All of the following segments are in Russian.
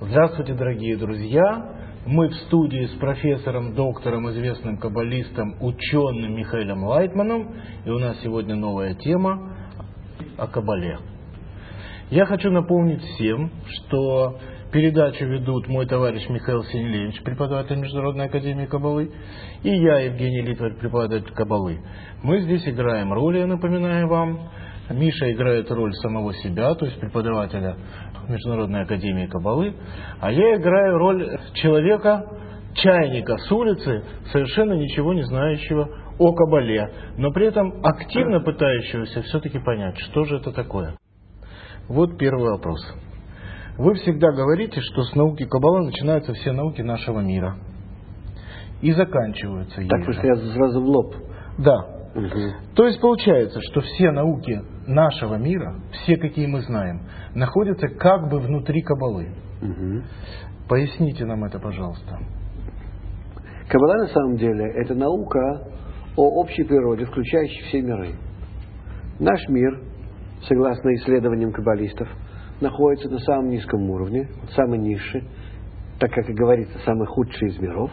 Здравствуйте, дорогие друзья! Мы в студии с профессором, доктором, известным каббалистом, ученым Михаэлем Лайтманом, и у нас сегодня новая тема о каббале. Я хочу напомнить всем, что передачу ведут мой товарищ Михаил Сенелевич, преподаватель Международной академии каббалы, и я, Евгений Литварь, преподаватель каббалы. Мы здесь играем роли, я напоминаю вам. Миша играет роль самого себя, то есть преподавателя Международной академии каббалы, а я играю роль человека, чайника с улицы, совершенно ничего не знающего о каббале, но при этом активно пытающегося все-таки понять, что же это такое. Вот первый вопрос. Вы всегда говорите, что с науки каббала начинаются все науки нашего мира и заканчиваются ею. Так что я сразу в лоб. Да. То есть получается, что все науки нашего мира, все, какие мы знаем, находятся как бы внутри каббалы. Поясните нам это, пожалуйста. Каббала на самом деле это наука о общей природе, включающей все миры. Наш мир, согласно исследованиям каббалистов, находится на самом низком уровне, самый низший, так как и говорится, самый худший из миров.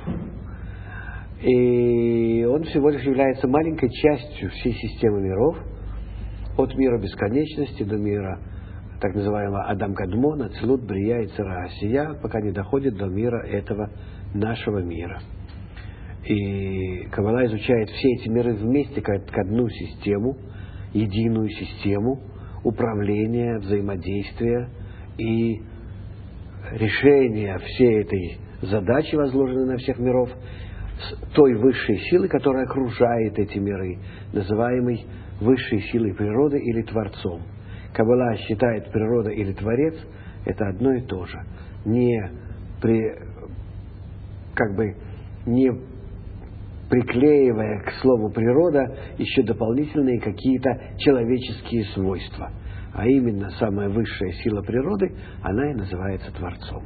И он всего лишь является маленькой частью всей системы миров, от мира бесконечности до мира так называемого Адам Кадмон, Ацилут, Брия и Цара Асия, пока не доходит до мира этого нашего мира. И каббала изучает все эти миры вместе как одну систему, единую систему управления, взаимодействия и решения всей этой задачи, возложенной на всех миров, с той высшей силой, которая окружает эти миры, называемой высшей силой природы или Творцом. Каббала считает природа или Творец это одно и то же, не приклеивая к слову природа еще дополнительные какие-то человеческие свойства. А именно самая высшая сила природы, она и называется Творцом.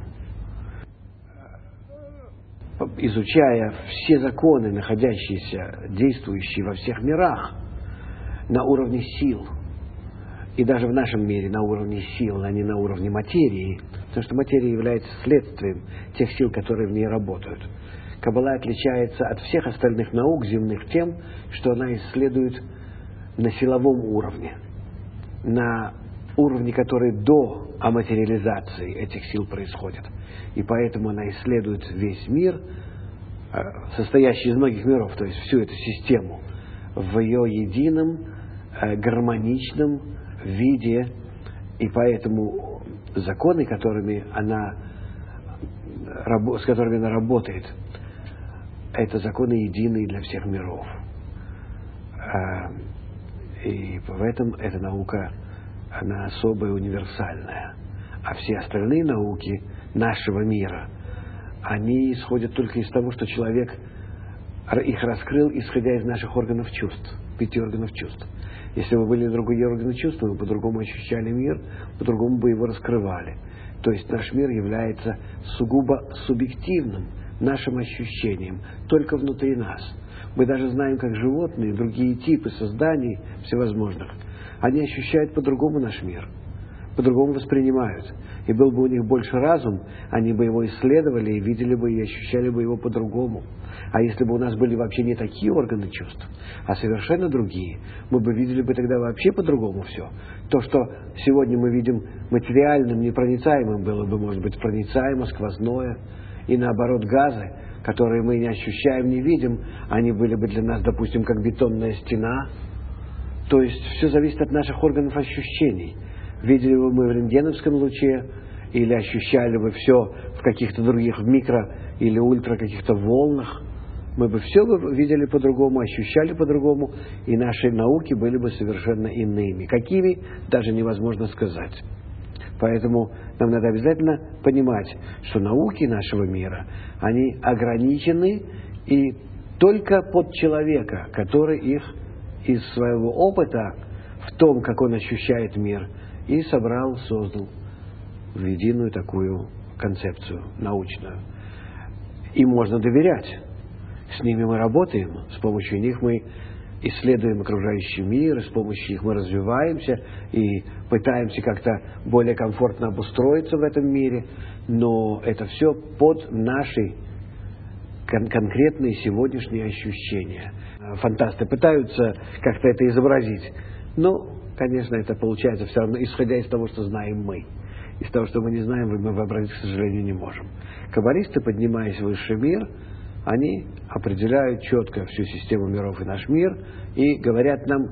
Изучая все законы, находящиеся, действующие во всех мирах, на уровне сил, и даже в нашем мире на уровне сил, а не на уровне материи, потому что материя является следствием тех сил, которые в ней работают. Каббала отличается от всех остальных наук земных тем, что она исследует на силовом уровне, на уровне, который до аматериализации этих сил происходит. И поэтому она исследует весь мир, состоящий из многих миров, то есть всю эту систему, в ее едином, гармоничном виде. И поэтому законы, с которыми она работает, это законы единые для всех миров. И в этом эта наука, она особая, универсальная. А все остальные науки нашего мира, они исходят только из того, что человек их раскрыл, исходя из наших органов чувств, 5 органов чувств. Если бы были другие органы чувств, мы бы по-другому ощущали мир, по-другому бы его раскрывали. То есть наш мир является сугубо субъективным нашим ощущением, только внутри нас. Мы даже знаем, как животные, другие типы созданий всевозможных, они ощущают по-другому наш мир, по-другому воспринимают. И был бы у них больше разум, они бы его исследовали и видели бы и ощущали бы его по-другому. А если бы у нас были вообще не такие органы чувств, а совершенно другие, мы бы видели бы тогда вообще по-другому все. То, что сегодня мы видим материальным, непроницаемым, было бы, может быть, проницаемо, сквозное. И наоборот, газы, которые мы не ощущаем, не видим, они были бы для нас, допустим, как бетонная стена. То есть все зависит от наших органов ощущений. Видели бы мы в рентгеновском луче, или ощущали бы все в каких-то других микро- или ультра каких-то волнах, мы бы все видели по-другому, ощущали по-другому, и наши науки были бы совершенно иными. Какими, даже невозможно сказать. Поэтому нам надо обязательно понимать, что науки нашего мира, они ограничены и только под человека, который их из своего опыта в том, как он ощущает мир, и собрал, создал в единую такую концепцию научную. Им можно доверять. С ними мы работаем, с помощью них мы исследуем окружающий мир, и с помощью их мы развиваемся и пытаемся как-то более комфортно обустроиться в этом мире, но это все под наши конкретные сегодняшние ощущения. Фантасты пытаются как-то это изобразить, но, конечно, это получается все равно, исходя из того, что знаем мы. Из того, что мы не знаем, мы вообразить, к сожалению, не можем. Каббалисты, поднимаясь в высший мир, они определяют четко всю систему миров и наш мир и говорят нам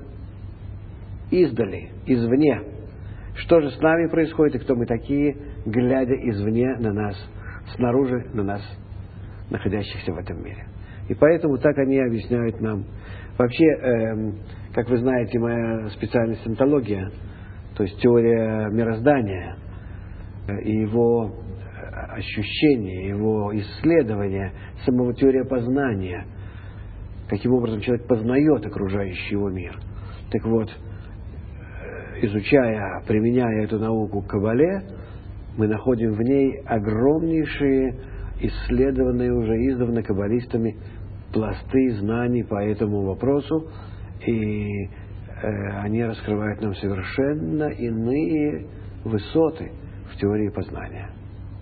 издали, извне, что же с нами происходит и кто мы такие, глядя извне на нас, снаружи на нас, находящихся в этом мире. И поэтому так они объясняют нам. Вообще, как вы знаете, моя специальность онтология, то есть теория мироздания и его ощущения, его исследования, самого теория познания, каким образом человек познает окружающий его мир. Так вот, изучая, применяя эту науку к Кабале, мы находим в ней огромнейшие, исследованные уже издавна каббалистами пласты знаний по этому вопросу, и они раскрывают нам совершенно иные высоты в теории познания.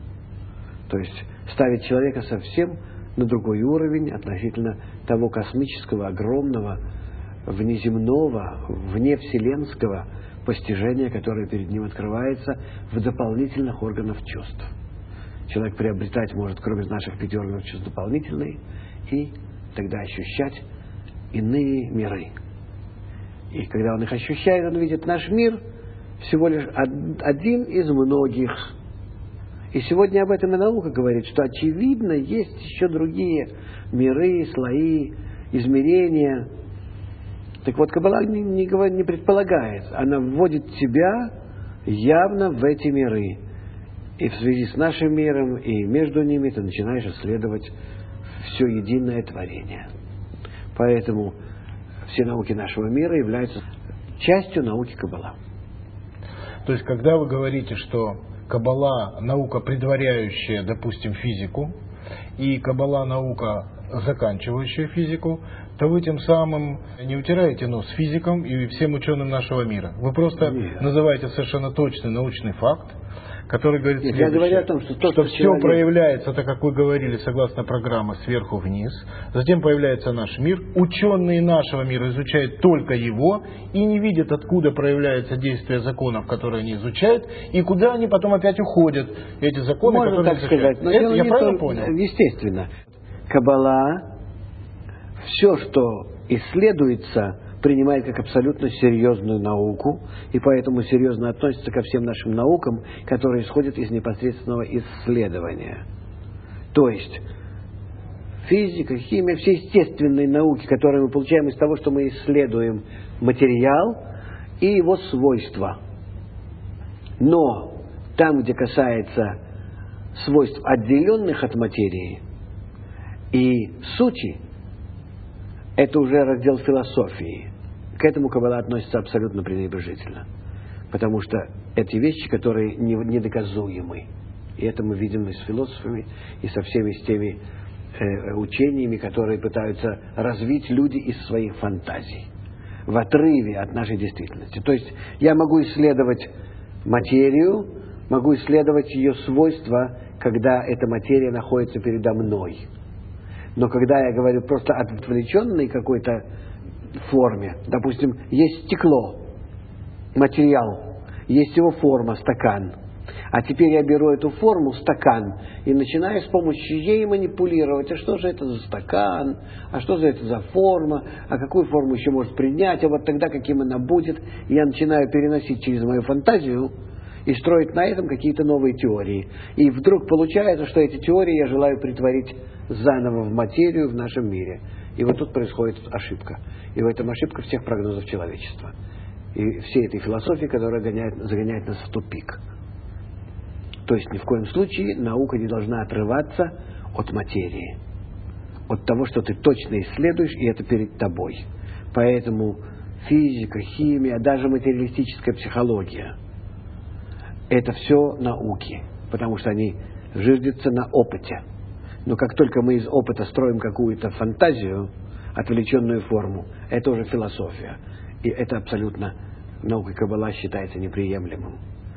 То есть ставить человека совсем на другой уровень относительно того космического, огромного, внеземного, вневселенского постижения, которое перед ним открывается в дополнительных органах чувств. Человек приобретать может, кроме наших 5 органов чувств, дополнительные, и тогда ощущать иные миры. И когда он их ощущает, он видит наш мир всего лишь один из многих. И сегодня об этом и наука говорит, что очевидно есть еще другие миры, слои, измерения. Так вот, Каббала не предполагает, она вводит тебя явно в эти миры. И в связи с нашим миром, и между ними ты начинаешь исследовать все единое творение. Поэтому все науки нашего мира являются частью науки Каббала. То есть, когда вы говорите, что Каббала – наука, предваряющая, допустим, физику, и Каббала – наука, заканчивающая физику, то вы тем самым не утираете нос физикам и всем ученым нашего мира. Вы просто называете совершенно точный научный факт, который говорит следующее, я говорю о том, что все человек проявляется, так как вы говорили, согласно программе, сверху вниз, затем появляется наш мир, ученые нашего мира изучают только его и не видят, откуда проявляется действие законов, которые они изучают, и куда они потом опять уходят, эти законы, можно которые так изучают. сказать, но Это, я правильно понял? Естественно. Каббала, все, что исследуется, принимает как абсолютно серьезную науку, и поэтому серьезно относится ко всем нашим наукам, которые исходят из непосредственного исследования. То есть физика, химия, все естественные науки, которые мы получаем из того, что мы исследуем материал и его свойства. Но там, где касается свойств, отделенных от материи и сути, это уже раздел философии. К этому Каббала относится абсолютно пренебрежительно. Потому что эти вещи, которые недоказуемы. И это мы видим и с философами, и со всеми с теми учениями, которые пытаются развить люди из своих фантазий. В отрыве от нашей действительности. То есть я могу исследовать материю, могу исследовать ее свойства, когда эта материя находится передо мной. Но когда я говорю просто о отвлеченной какой-то форме, допустим, есть стекло, материал, есть его форма, стакан. А теперь я беру эту форму, стакан, и начинаю с помощью ей манипулировать. А что же это за стакан? А что же это за форма? А какую форму еще может принять? А вот тогда каким она будет? И я начинаю переносить через мою фантазию и строить на этом какие-то новые теории. И вдруг получается, что эти теории я желаю притворить заново в материю в нашем мире. И вот тут происходит ошибка. И в этом ошибка всех прогнозов человечества. И всей этой философии, которая загоняет нас в тупик. То есть ни в коем случае наука не должна отрываться от материи. От того, что ты точно исследуешь, и это перед тобой. Поэтому физика, химия, даже материалистическая психология – это все науки, потому что они зиждятся на опыте. Но как только мы из опыта строим какую-то фантазию, отвлеченную форму. Это уже философия. И это абсолютно наука Каббала считается неприемлемым.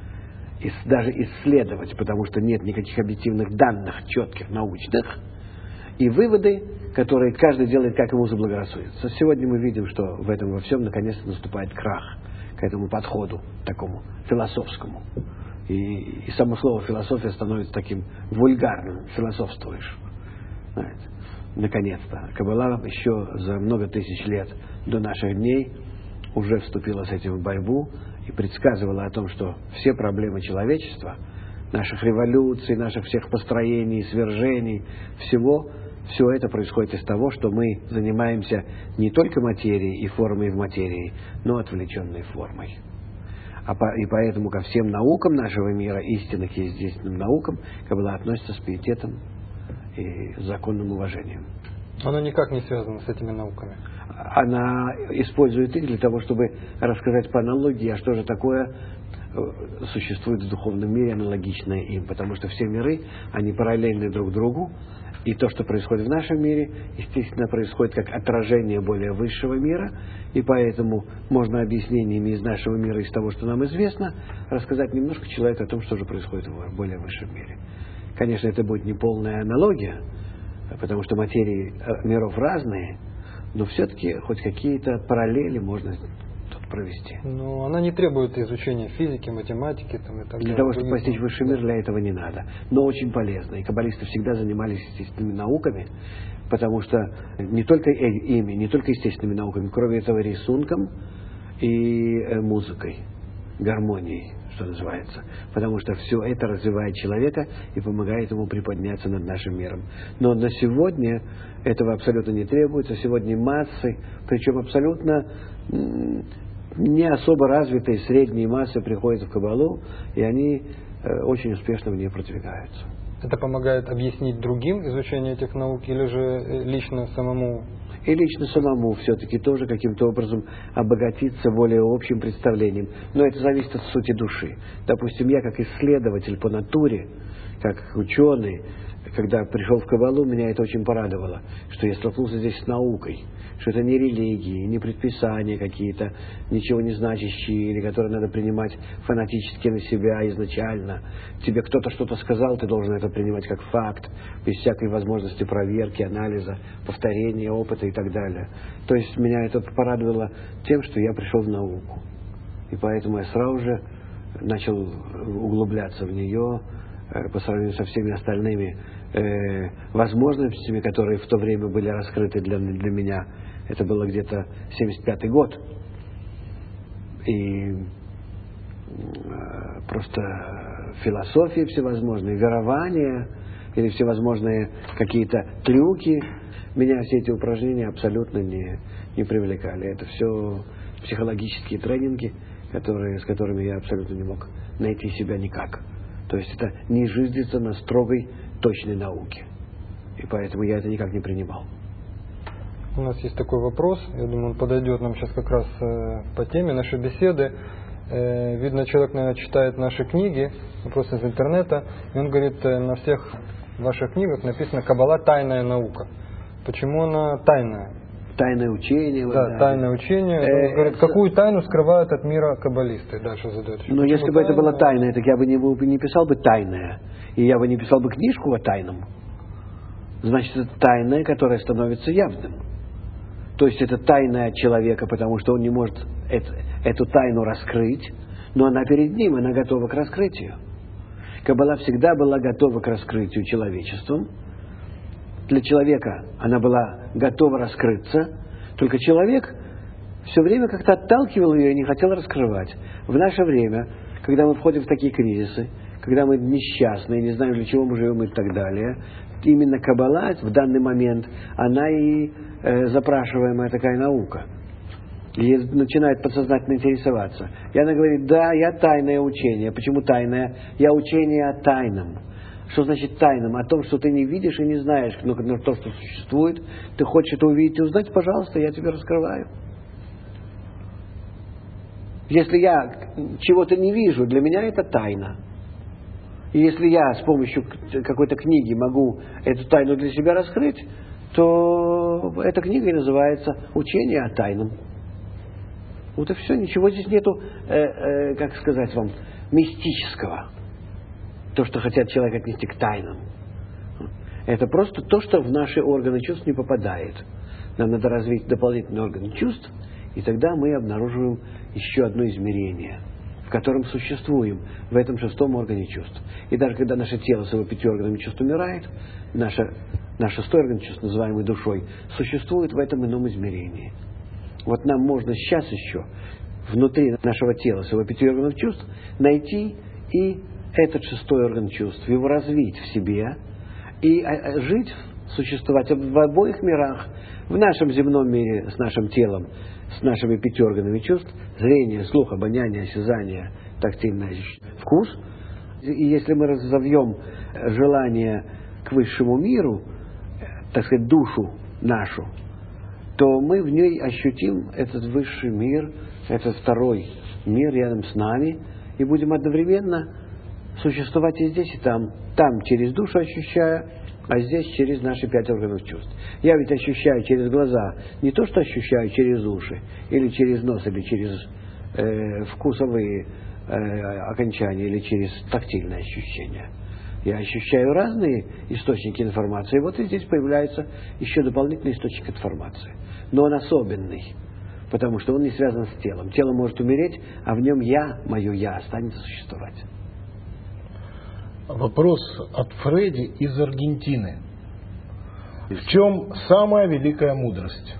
И даже исследовать, потому что нет никаких объективных данных, четких, научных, и выводы, которые каждый делает, как ему заблагорассудится. Сегодня мы видим, что в этом во всем наконец-то наступает крах к этому подходу, такому философскому. И само слово философия становится таким вульгарным. Философствуешь. Знаете, наконец-то. Каббала еще за много тысяч лет до наших дней уже вступила с этим в борьбу и предсказывала о том, что все проблемы человечества, наших революций, наших всех построений, свержений, все это происходит из того, что мы занимаемся не только материей и формой в материи, но отвлеченной формой. И поэтому ко всем наукам нашего мира, истинных и естественным наукам, Каббала относится с пиететом и законным уважением. Она никак не связана с этими науками. Она использует их для того, чтобы рассказать по аналогии, а что же такое существует в духовном мире, аналогичное им. Потому что все миры, они параллельны друг другу. И то, что происходит в нашем мире, естественно, происходит как отражение более высшего мира. И поэтому можно объяснениями из нашего мира, из того, что нам известно, рассказать немножко человеку о том, что же происходит в более высшем мире. Конечно, это будет не полная аналогия, потому что материи миров разные, но все-таки хоть какие-то параллели можно тут провести. Но она не требует изучения физики, математики там, и так далее. Для того, чтобы постичь высший мир, для этого не надо. Но очень полезно. И каббалисты всегда занимались естественными науками, потому что не только ими, не только естественными науками, кроме этого рисунком и музыкой, гармонией, что называется. Потому что все это развивает человека и помогает ему приподняться над нашим миром. Но на сегодня этого абсолютно не требуется. Сегодня массы, причем абсолютно не особо развитые средние массы приходят в Каббалу, и они очень успешно в ней продвигаются. Это помогает объяснить другим изучение этих наук или же лично самому? И лично самому все-таки тоже каким-то образом обогатиться более общим представлением. Но это зависит от сути души. Допустим, я как исследователь по натуре, как ученый, когда пришел в Каббалу, меня это очень порадовало, что я столкнулся здесь с наукой, что это не религии, не предписания какие-то, ничего не значащие, или которые надо принимать фанатически на себя изначально. Тебе кто-то что-то сказал, ты должен это принимать как факт, без всякой возможности проверки, анализа, повторения, опыта и так далее. То есть меня это порадовало тем, что я пришел в науку. И поэтому я сразу же начал углубляться в нее по сравнению со всеми остальными возможностями, которые в то время были раскрыты для меня. Это было где-то 75-й год. И просто философии всевозможные, верования или всевозможные какие-то трюки, меня все эти упражнения абсолютно не привлекали. Это все психологические тренинги, с которыми я абсолютно не мог найти себя никак. То есть это не жизнится на строгой, точной науке. И поэтому я это никак не принимал. У нас есть такой вопрос, я думаю, он подойдет нам сейчас как раз по теме нашей беседы. Видно, человек, наверное, читает наши книги, просто из интернета, и он говорит, на всех ваших книгах написано «Каббала – тайная наука». Почему она тайная? Тайное учение. Да, тайное учение. Он говорит, какую тайну скрывают от мира каббалисты? Дальше задает. Но если бы это было тайное, так я бы не писал бы тайное. И я бы не писал бы книжку о тайном. Значит, это тайное, которое становится явным. То есть это тайна от человека, потому что он не может эту тайну раскрыть, но она перед ним, она готова к раскрытию. Каббала всегда была готова к раскрытию человечеством. Для человека она была готова раскрыться, только человек все время как-то отталкивал ее и не хотел раскрывать. В наше время, когда мы входим в такие кризисы, когда мы несчастны, не знаем, для чего мы живем и так далее, именно Каббала в данный момент, она и запрашиваемая такая наука. И начинает подсознательно интересоваться. И она говорит, да, я тайное учение. Почему тайное? Я учение о тайном. Что значит тайным? О том, что ты не видишь и не знаешь, но то, что существует. Ты хочешь это увидеть и узнать, пожалуйста, я тебе раскрываю. Если я чего-то не вижу, для меня это тайна. И если я с помощью какой-то книги могу эту тайну для себя раскрыть, то то эта книга и называется «Учение о тайном». Вот и все, ничего здесь нету, как сказать вам, мистического. То, что хотят человек отнести к тайнам. Это просто то, что в наши органы чувств не попадает. Нам надо развить дополнительные органы чувств, и тогда мы обнаруживаем еще одно измерение, в котором существуем, в этом шестом органе чувств. И даже когда наше тело с его 5 органами чувств умирает, наш шестой орган чувств, называемый душой, существует в этом ином измерении. Вот нам можно сейчас еще внутри нашего тела с его 5 органов чувств найти и этот шестой орган чувств, его развить в себе и жить, существовать в обоих мирах, в нашем земном мире с нашим телом, с нашими 5 органами чувств, зрение, слух, обоняние, осязание, тактильное вкус. И если мы разовьем желание к высшему миру, так сказать, душу нашу, то мы в ней ощутим этот высший мир, этот второй мир рядом с нами, и будем одновременно существовать и здесь, и там. Там через душу ощущая, а здесь через наши 5 органов чувств. Я ведь ощущаю через глаза не то, что ощущаю через уши, или через нос, или через вкусовые окончания, или через тактильные ощущения. Я ощущаю разные источники информации. И вот и здесь появляется еще дополнительный источник информации. Но он особенный, потому что он не связан с телом. Тело может умереть, а в нем я, мое я, останется существовать. Вопрос от Фредди из Аргентины. В чем самая великая мудрость?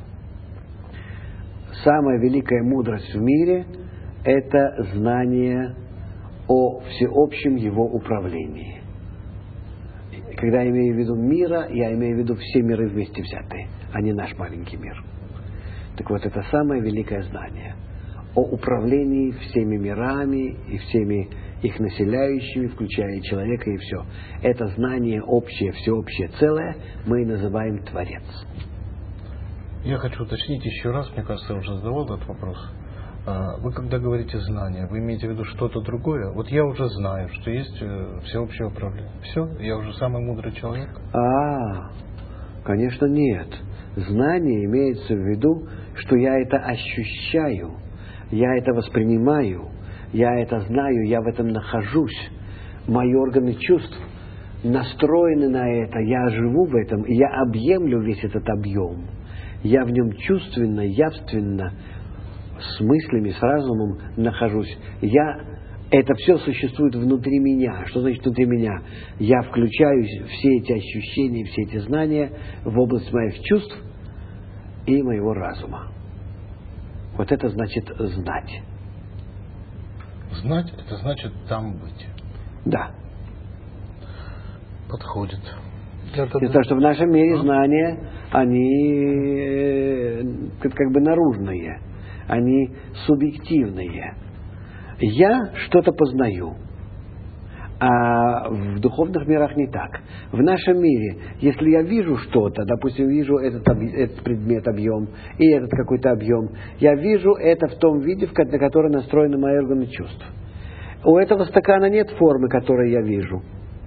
Самая великая мудрость в мире – это знание о всеобщем его управлении. Когда я имею в виду мира, я имею в виду все миры вместе взятые, а не наш маленький мир. Так вот, это самое великое знание о управлении всеми мирами и всеми их населяющими, включая и человека, и все. Это знание общее, всеобщее, целое, мы и называем Творец. Я хочу уточнить еще раз, мне кажется, я уже задавал этот вопрос. Вы когда говорите знание, вы имеете в виду что-то другое? Вот я уже знаю, что есть всеобщее управление. Все? Я уже самый мудрый человек? Конечно, нет. Знание имеется в виду, что я это ощущаю, я это воспринимаю, я это знаю, я в этом нахожусь. Мои органы чувств настроены на это, я живу в этом, и я объемлю весь этот объем. Я в нем чувственно, явственно, с мыслями, с разумом нахожусь. Это все существует внутри меня. Что значит внутри меня? Я включаю все эти ощущения, все эти знания в область моих чувств и моего разума. Вот это значит знать. Знать – это значит там быть. Да. Подходит. Потому что в нашем мире знания, они как бы наружные, они субъективные. Я что-то познаю, а в духовных мирах не так. В нашем мире, если я вижу что-то, допустим, вижу этот предмет, объем, и этот какой-то объем, я вижу это в том виде, на который настроены мои органы чувств. У этого стакана нет формы, которую я вижу.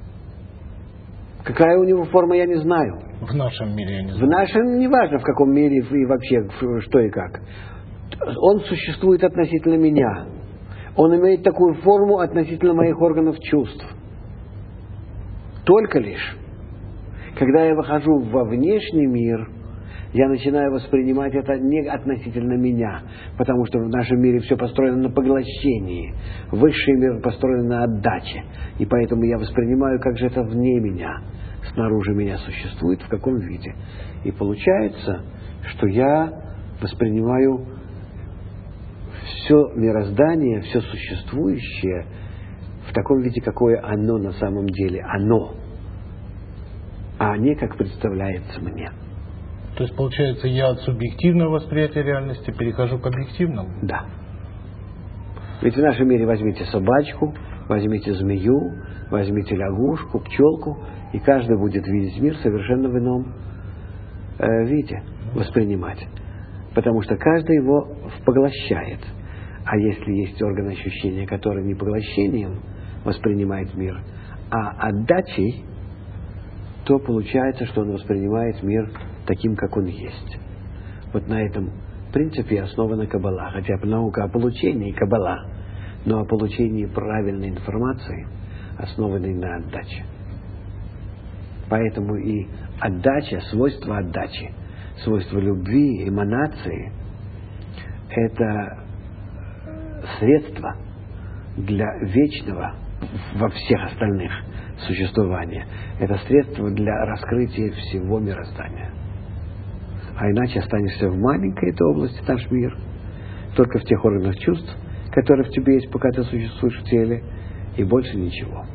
Какая у него форма, я не знаю. В нашем мире я не знаю. В нашем, неважно в каком мире и вообще что и как. Он существует относительно меня. Он имеет такую форму относительно моих органов чувств. Только лишь, когда я выхожу во внешний мир, я начинаю воспринимать это не относительно меня, потому что в нашем мире все построено на поглощении. Высший мир построен на отдаче. И поэтому я воспринимаю, как же это вне меня, снаружи меня существует, в каком виде. И получается, что я воспринимаю все мироздание, все существующее в таком виде, какое оно на самом деле, оно, а не как представляется мне. То есть, получается, я от субъективного восприятия реальности перехожу к объективному? Да. Ведь в нашем мире возьмите собачку, возьмите змею, возьмите лягушку, пчелку, и каждый будет видеть мир совершенно в ином виде, воспринимать. Потому что каждый его поглощает. А если есть орган ощущения, который не поглощением воспринимает мир, а отдачей, то получается, что он воспринимает мир таким, как он есть. Вот на этом принципе основана Каббала. Хотя наука о получении Каббала, но о получении правильной информации, основанной на отдаче. Поэтому и отдача, свойство отдачи, свойство любви, эманации – это средство для вечного во всех остальных существования. Это средство для раскрытия всего мироздания. А иначе останешься в маленькой этой области, наш мир, только в тех органах чувств, которые в тебе есть, пока ты существуешь в теле, и больше ничего.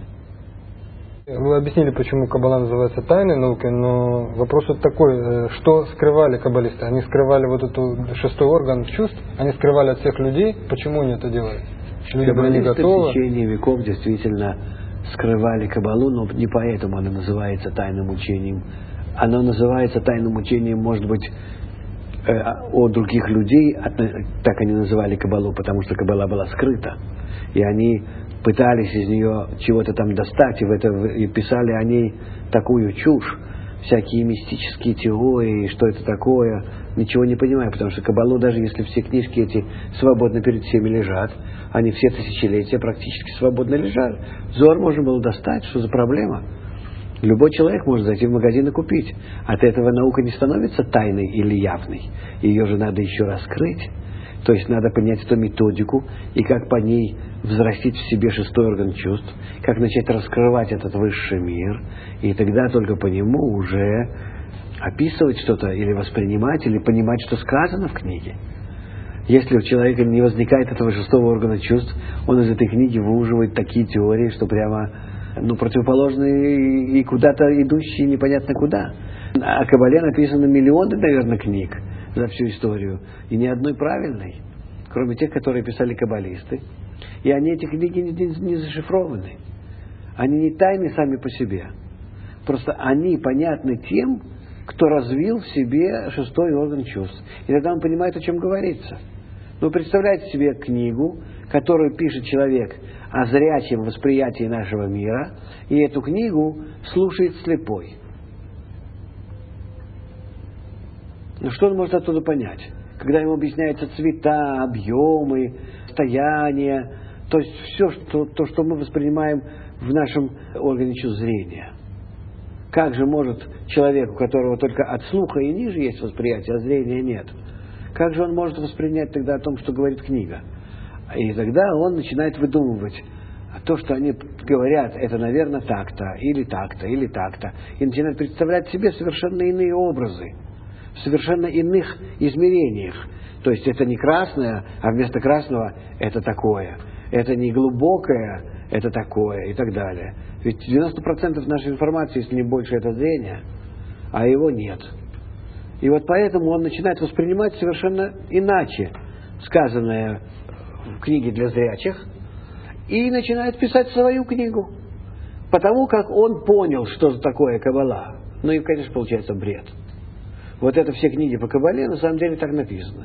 Вы объяснили, почему Каббала называется тайной наукой, но вопрос вот такой, что скрывали каббалисты? Они скрывали вот этот шестой орган чувств, они скрывали от всех людей, почему они это делали? Люди были не готовы. В течение веков действительно скрывали Каббалу, но не поэтому она называется тайным учением. Она называется тайным учением, может быть, о других людей, так они называли Каббалу, потому что Каббала была скрыта, и они пытались из нее чего-то там достать, и писали о ней такую чушь, всякие мистические теории, что это такое, ничего не понимая, потому что Каббалу, даже если все книжки эти свободно перед всеми лежат, они все тысячелетия практически свободно лежали. Зор можно было достать, что за проблема? Любой человек может зайти в магазин и купить. От этого наука не становится тайной или явной. Ее же надо еще раскрыть. То есть надо понять эту методику и как по ней взрастить в себе шестой орган чувств, как начать раскрывать этот высший мир, и тогда только по нему уже описывать что-то или воспринимать, или понимать, что сказано в книге. Если у человека не возникает этого шестого органа чувств, он из этой книги выуживает такие теории, что прямо противоположные и куда-то идущие непонятно куда. О Каббале написано миллионы, наверное, книг за всю историю, и ни одной правильной, кроме тех, которые писали каббалисты. И они, эти книги, не зашифрованы. Они не тайны сами по себе. Просто они понятны тем, кто развил в себе шестой орган чувств. И тогда он понимает, о чем говорится. Ну, представляете себе книгу, которую пишет человек о зрячем восприятии нашего мира, и эту книгу слушает слепой. Ну, что он может оттуда понять? Когда ему объясняются цвета, объемы, состояния, то есть все, что мы воспринимаем в нашем органе чувств зрения. Как же может человек, у которого только от слуха и ниже есть восприятие, а зрения нет, как же он может воспринять тогда о том, что говорит книга? И тогда он начинает выдумывать. А то, что они говорят, это, наверное, так-то, или так-то, или так-то. И начинает представлять себе совершенно иные образы, в совершенно иных измерениях. То есть это не красное, а вместо красного это такое. Это не глубокое, это такое, и так далее. Ведь 90% нашей информации, если не больше, это зрение, а его нет. И вот поэтому он начинает воспринимать совершенно иначе сказанное в книге для зрячих и начинает писать свою книгу. Потому как он понял, что такое Каббала. Ну и, конечно, получается бред. Вот это все книги по Каббале на самом деле так написаны.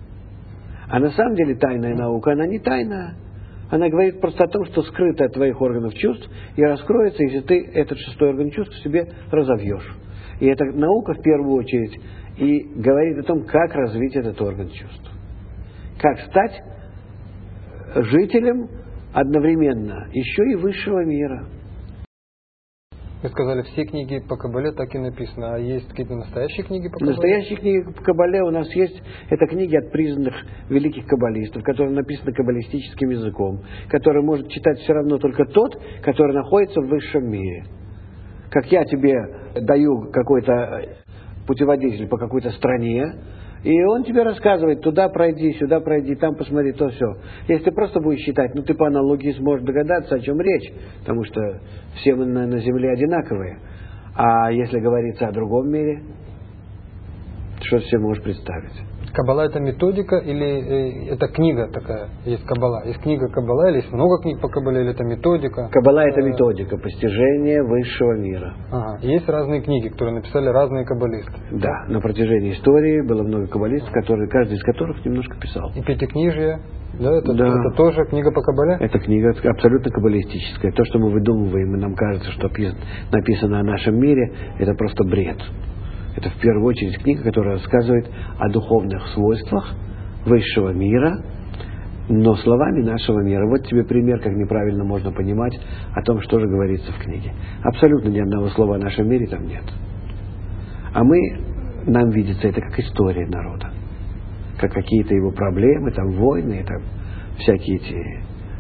А на самом деле тайная наука, она не тайная. Она говорит просто о том, что скрыто от твоих органов чувств и раскроется, если ты этот шестой орган чувств в себе разовьешь. И эта наука в первую очередь и говорит о том, как развить этот орган чувств. Как стать жителем одновременно еще и высшего мира. Вы сказали, все книги по Каббале так и написано. А есть какие-то настоящие книги по Каббале? Настоящие книги по Каббале у нас есть. Это книги от признанных великих каббалистов, которые написаны каббалистическим языком, которые может читать все равно только тот, который находится в высшем мире. Как я тебе даю какой-то путеводитель по какой-то стране, и он тебе рассказывает, туда пройди, сюда пройди, там посмотри, то все. Если ты просто будешь читать, ты по аналогии сможешь догадаться, о чем речь, потому что все мы на Земле одинаковые. А если говорится о другом мире, что ты себе можешь представить? Каббала — это методика или это книга такая? Есть Каббала. Есть книга Каббала, или есть много книг по Каббале, или это методика? Каббала — это методика постижения высшего мира. Ага. Есть разные книги, которые написали разные каббалисты. Да, на протяжении истории было много каббалистов, каждый из которых немножко писал. И Пятикнижие, это тоже книга по Каббале? Это книга абсолютно каббалистическая. То, что мы выдумываем, и нам кажется, что написано о нашем мире, это просто бред. Это в первую очередь книга, которая рассказывает о духовных свойствах высшего мира, но словами нашего мира. Вот тебе пример, как неправильно можно понимать о том, что же говорится в книге. Абсолютно ни одного слова о нашем мире там нет. А нам видится это как история народа, как какие-то его проблемы, там войны, там всякие эти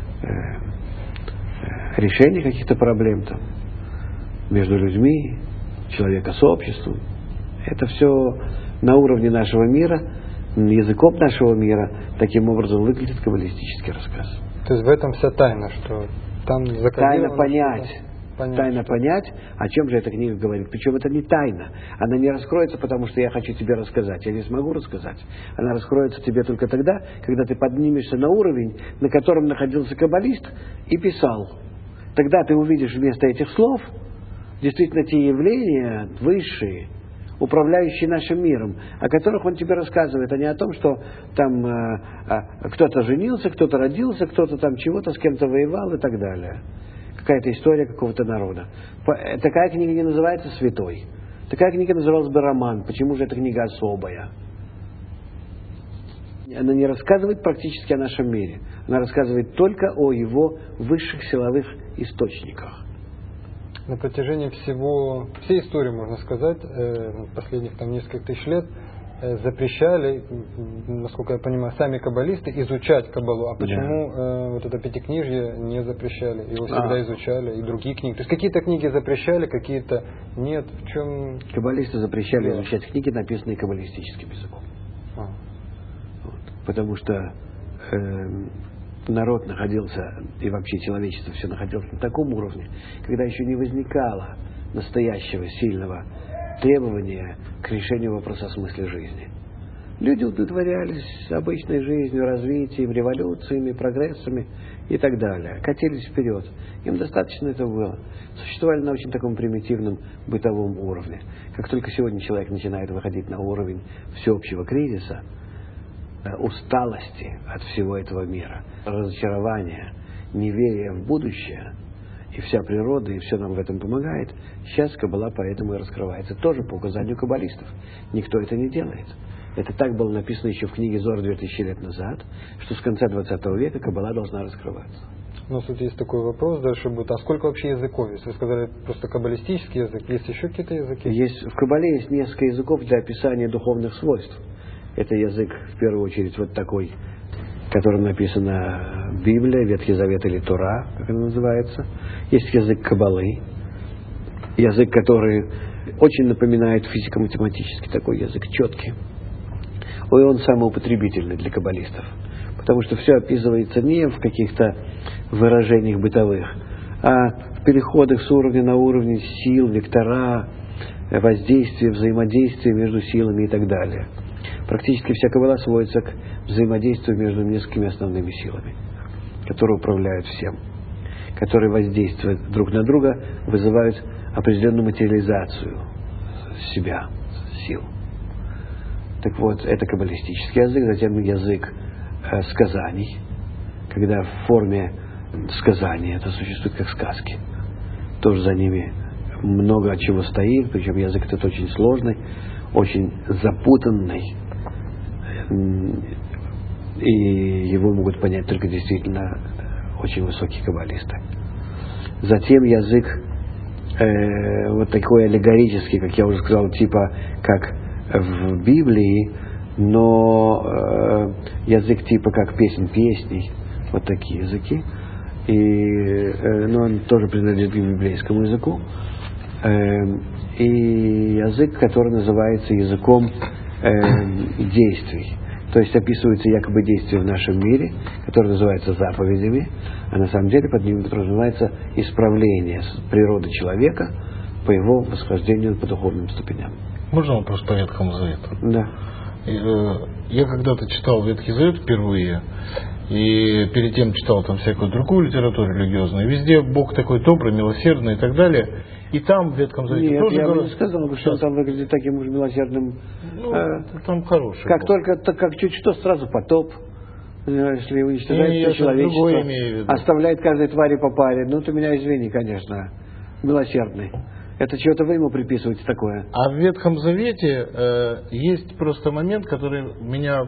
решения каких-то проблем там между людьми, человека с обществом. Это все на уровне нашего мира, языком нашего мира, таким образом выглядит каббалистический рассказ. То есть в этом вся тайна, что там закодировано. Тайна понять, о чем же эта книга говорит. Причем это не тайна. Она не раскроется, потому что я хочу тебе рассказать. Я не смогу рассказать. Она раскроется тебе только тогда, когда ты поднимешься на уровень, на котором находился каббалист и писал. Тогда ты увидишь вместо этих слов действительно те явления высшие, управляющие нашим миром, о которых он тебе рассказывает, а не о том, что там кто-то женился, кто-то родился, кто-то там чего-то с кем-то воевал и так далее. Какая-то история какого-то народа. Такая книга не называется святой. Такая книга называлась бы роман. Почему же эта книга особая? Она не рассказывает практически о нашем мире. Она рассказывает только о его высших силовых источниках. На протяжении всей истории, можно сказать, последних там несколько тысяч лет, запрещали, насколько я понимаю, сами каббалисты изучать каббалу. А почему вот это пятикнижье не запрещали? Его всегда изучали, и другие книги. То есть какие-то книги запрещали, какие-то нет. В чем... Каббалисты запрещали изучать книги, написанные каббалистическим языком. Вот. Потому что народ находился, и вообще человечество все находилось на таком уровне, когда еще не возникало настоящего сильного требования к решению вопроса о смысле жизни. Люди удовлетворялись обычной жизнью, развитием, революциями, прогрессами и так далее. Катились вперед. Им достаточно этого было. Существовали на очень таком примитивном бытовом уровне. Как только сегодня человек начинает выходить на уровень всеобщего кризиса, усталости от всего этого мира, разочарования, неверия в будущее, и вся природа, и все нам в этом помогает, сейчас каббала поэтому и раскрывается. Тоже по указанию каббалистов. Никто это не делает. Это так было написано еще в книге Зор 2000 лет назад, что с конца 20 века каббала должна раскрываться. У нас тут есть такой вопрос, дальше будет. А сколько вообще языков? Если вы сказали просто каббалистический язык, есть еще какие-то языки? В каббале есть несколько языков для описания духовных свойств. Это язык, в первую очередь, вот такой, которым написана Библия, Ветхий Завет или Тора, как она называется. Есть язык каббалы, язык, который очень напоминает физико-математический такой язык, четкий. И он самоупотребительный для каббалистов, потому что все описывается не в каких-то выражениях бытовых, а в переходах с уровня на уровень сил, вектора, воздействия, взаимодействия между силами и так далее. Практически вся каббала сводится к взаимодействию между несколькими основными силами, которые управляют всем, которые воздействуют друг на друга, вызывают определенную материализацию себя, сил. Так вот, это каббалистический язык, затем язык сказаний, когда в форме сказания это существует как сказки. Тоже за ними много чего стоит, причем язык этот очень сложный, очень запутанный, и его могут понять только действительно очень высокие каббалисты. Затем язык вот такой аллегорический, как я уже сказал, типа как в Библии, но язык типа как песнь песней, вот такие языки. Но он тоже принадлежит к библейскому языку. И язык, который называется языком действий. То есть описываются якобы действия в нашем мире, которые называются заповедями, а на самом деле под ними подразумевается исправление природы человека по его восхождению по духовным ступеням. Можно вопрос по Ветхому Завету? Да. Я когда-то читал Ветхий Завет впервые, и перед тем читал там всякую другую литературу религиозную. Везде Бог такой добрый, милосердный и так далее. И там в Ветхом Завете нет, тоже... я бы не сказал, что он там выглядит таким уж милосердным. Там хороший как Бог. только, как чуть что, сразу потоп. Если уничтожает все человечество, оставляет каждой твари по паре. Ну, ты меня извини, конечно, милосердный. Это чего-то вы ему приписываете такое. А в Ветхом Завете есть просто момент, который меня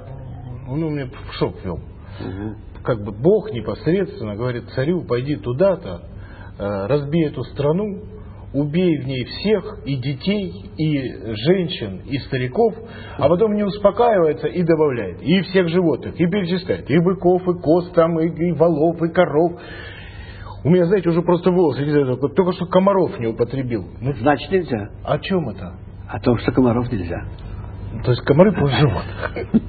в шок ввел. Угу. Как бы Бог непосредственно говорит царю: пойди туда-то, разбей эту страну, убей в ней всех, и детей, и женщин, и стариков, а потом не успокаивается и добавляет: и всех животных, и перечисляет: и быков, и коз, там, и волов, и коров. У меня, знаете, уже просто волосы лезут, только что комаров не употребил. Значит, нельзя. О чем это? О том, что комаров нельзя. То есть комары против животных.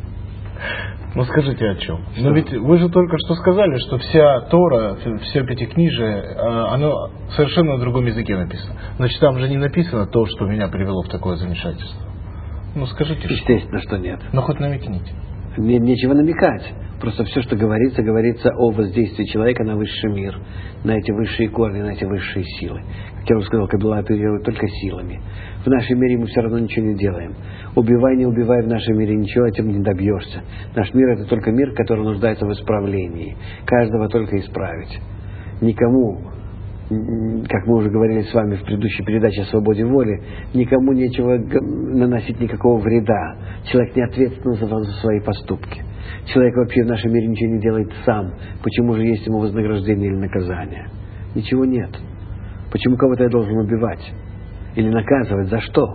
Ну скажите, о чем? Но ведь вы же только что сказали, что вся Тора, все пятикнижие, оно совершенно на другом языке написано. Значит, там же не написано то, что меня привело в такое замешательство. Ну скажите, естественно, что нет. Ну хоть намекните. Нечего намекать. Просто все, что говорится, говорится о воздействии человека на высший мир, на эти высшие корни, на эти высшие силы. Как я уже сказал, Каббала оперирует только силами. В нашем мире мы все равно ничего не делаем. Убивай, не убивай, в нашем мире ничего этим не добьешься. Наш мир — это только мир, который нуждается в исправлении. Каждого только исправить. Никому, как мы уже говорили с вами в предыдущей передаче о свободе воли, никому нечего наносить никакого вреда. Человек не ответственен за свои поступки. Человек вообще в нашем мире ничего не делает сам. Почему же есть ему вознаграждение или наказание? Ничего нет. Почему кого-то я должен убивать? Или наказывать? За что?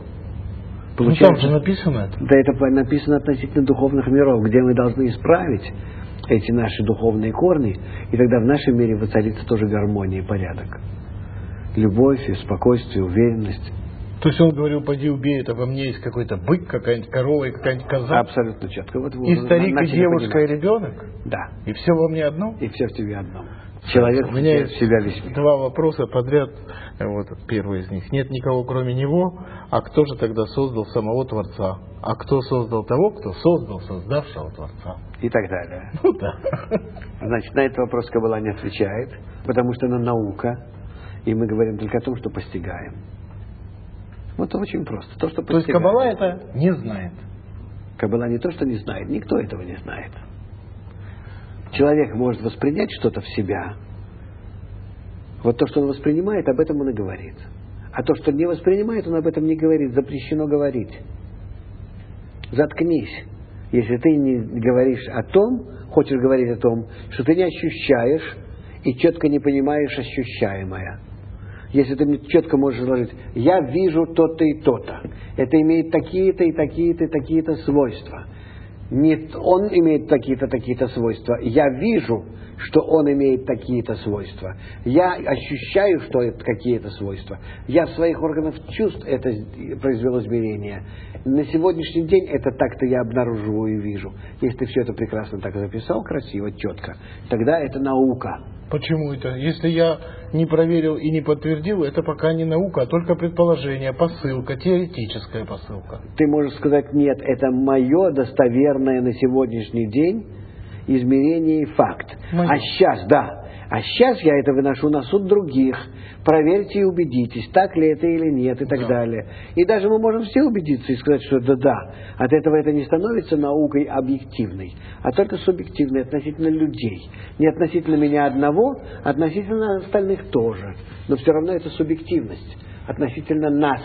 Ну там же написано это. Да, это написано относительно духовных миров, где мы должны исправить эти наши духовные корни, и тогда в нашем мире воцарится тоже гармония и порядок. Любовь, и спокойствие, уверенность. То есть он говорил: пойди убей, это во мне есть какой-то бык, какая-нибудь корова и какая-нибудь коза. Абсолютно четко. Вот и старик, и девушка, и ребенок? Да. И все во мне одно? И все в тебе одно. Человек у меня есть в себя весь мир. Два вопроса подряд. Вот первый из них. Нет никого кроме него, а кто же тогда создал самого Творца? А кто создал того, кто создал создавшего Творца? И так далее. Ну да. Значит, на этот вопрос Каббала не отвечает, потому что она наука, и мы говорим только о том, что постигаем. Вот очень просто. То, что постигаем. То есть Каббала это не знает? Каббала не то, что не знает, никто этого не знает. Человек может воспринять что-то в себя. Вот то, что он воспринимает, об этом он и говорит. А то, что не воспринимает, он об этом не говорит. Запрещено говорить. Заткнись. Если ты не говоришь о том, хочешь говорить о том, что ты не ощущаешь и четко не понимаешь ощущаемое. Если ты мне четко можешь изложить: я вижу то-то и то-то. Это имеет такие-то и такие-то и такие-то свойства. Нет, он имеет такие-то свойства. Я вижу, что он имеет такие-то свойства. Я ощущаю, что это какие-то свойства. Я в своих органах чувств это произвел измерение. На сегодняшний день это так-то я обнаруживаю и вижу. Если ты все это прекрасно так записал, красиво, четко, тогда это наука. Почему это? Если я не проверил и не подтвердил, это пока не наука, а только предположение, посылка, теоретическая посылка. Ты можешь сказать: нет, это мое достоверное на сегодняшний день измерение и факт. Мое. А сейчас, да. А сейчас я это выношу на суд других. Проверьте и убедитесь, так ли это или нет, и так далее. И даже мы можем все убедиться и сказать, что это да. От этого это не становится наукой объективной, а только субъективной относительно людей. Не относительно меня одного, а относительно остальных тоже. Но все равно это субъективность относительно нас,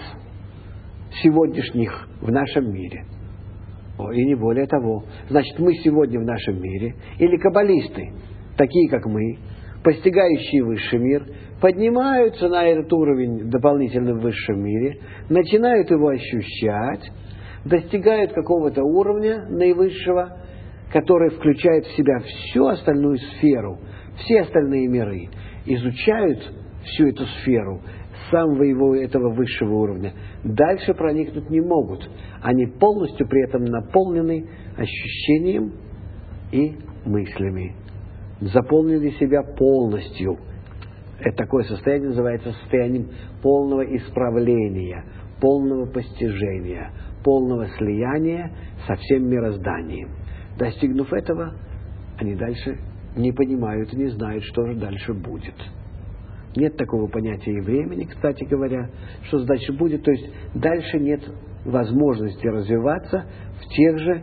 сегодняшних в нашем мире. И не более того. Значит, мы сегодня в нашем мире, или каббалисты, такие как мы, постигающие высший мир, поднимаются на этот уровень дополнительно в высшем мире, начинают его ощущать, достигают какого-то уровня наивысшего, который включает в себя всю остальную сферу, все остальные миры, изучают всю эту сферу с самого этого высшего уровня. Дальше проникнуть не могут. Они полностью при этом наполнены ощущением и мыслями. Заполнили себя полностью. Это такое состояние называется состоянием полного исправления, полного постижения, полного слияния со всем мирозданием. Достигнув этого, они дальше не понимают и не знают, что же дальше будет. Нет такого понятия и времени, кстати говоря, что дальше будет. То есть дальше нет возможности развиваться в тех же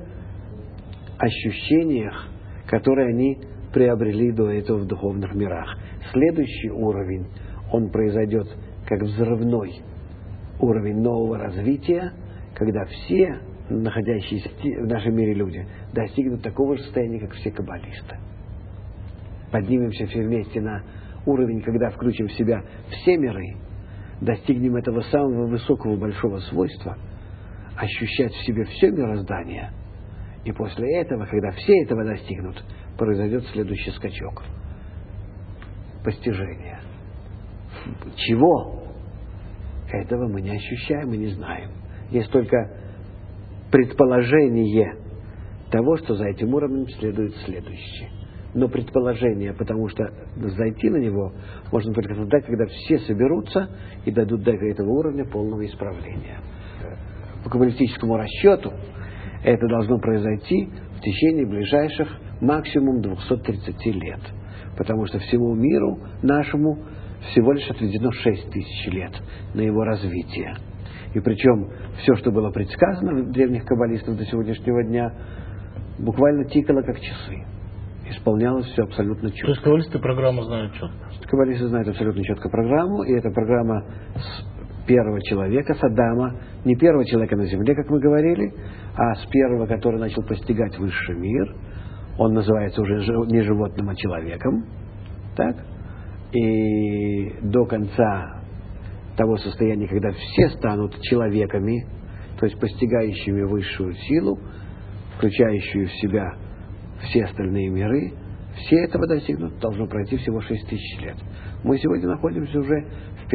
ощущениях, которые они приобрели до этого в духовных мирах. Следующий уровень, он произойдет как взрывной уровень нового развития, когда все находящиеся в нашем мире люди достигнут такого же состояния, как все каббалисты. Поднимемся все вместе на уровень, когда включим в себя все миры, достигнем этого самого высокого большого свойства, ощущать в себе все мироздание, и после этого, когда все этого достигнут, произойдет следующий скачок. Постижение. Чего? Этого мы не ощущаем и не знаем. Есть только предположение того, что за этим уровнем следует следующее. Но предположение, потому что зайти на него можно только тогда, когда все соберутся и дадут до этого уровня полного исправления. По каббалистическому расчету это должно произойти в течение ближайших максимум 230 лет. Потому что всему миру нашему всего лишь отведено 6000 лет на его развитие. И причем все, что было предсказано в древних каббалистов до сегодняшнего дня, буквально тикало как часы. Исполнялось все абсолютно четко. То есть каббалисты программу знают четко? Каббалисты знают абсолютно четко программу, и эта программа с первого человека, с Адама, не первого человека на земле, как мы говорили, а с первого, который начал постигать высший мир. Он называется уже не животным, а человеком. Так? И до конца того состояния, когда все станут человеками, то есть постигающими высшую силу, включающую в себя все остальные миры, все этого достигнут, должно пройти всего 6000 лет. Мы сегодня находимся уже в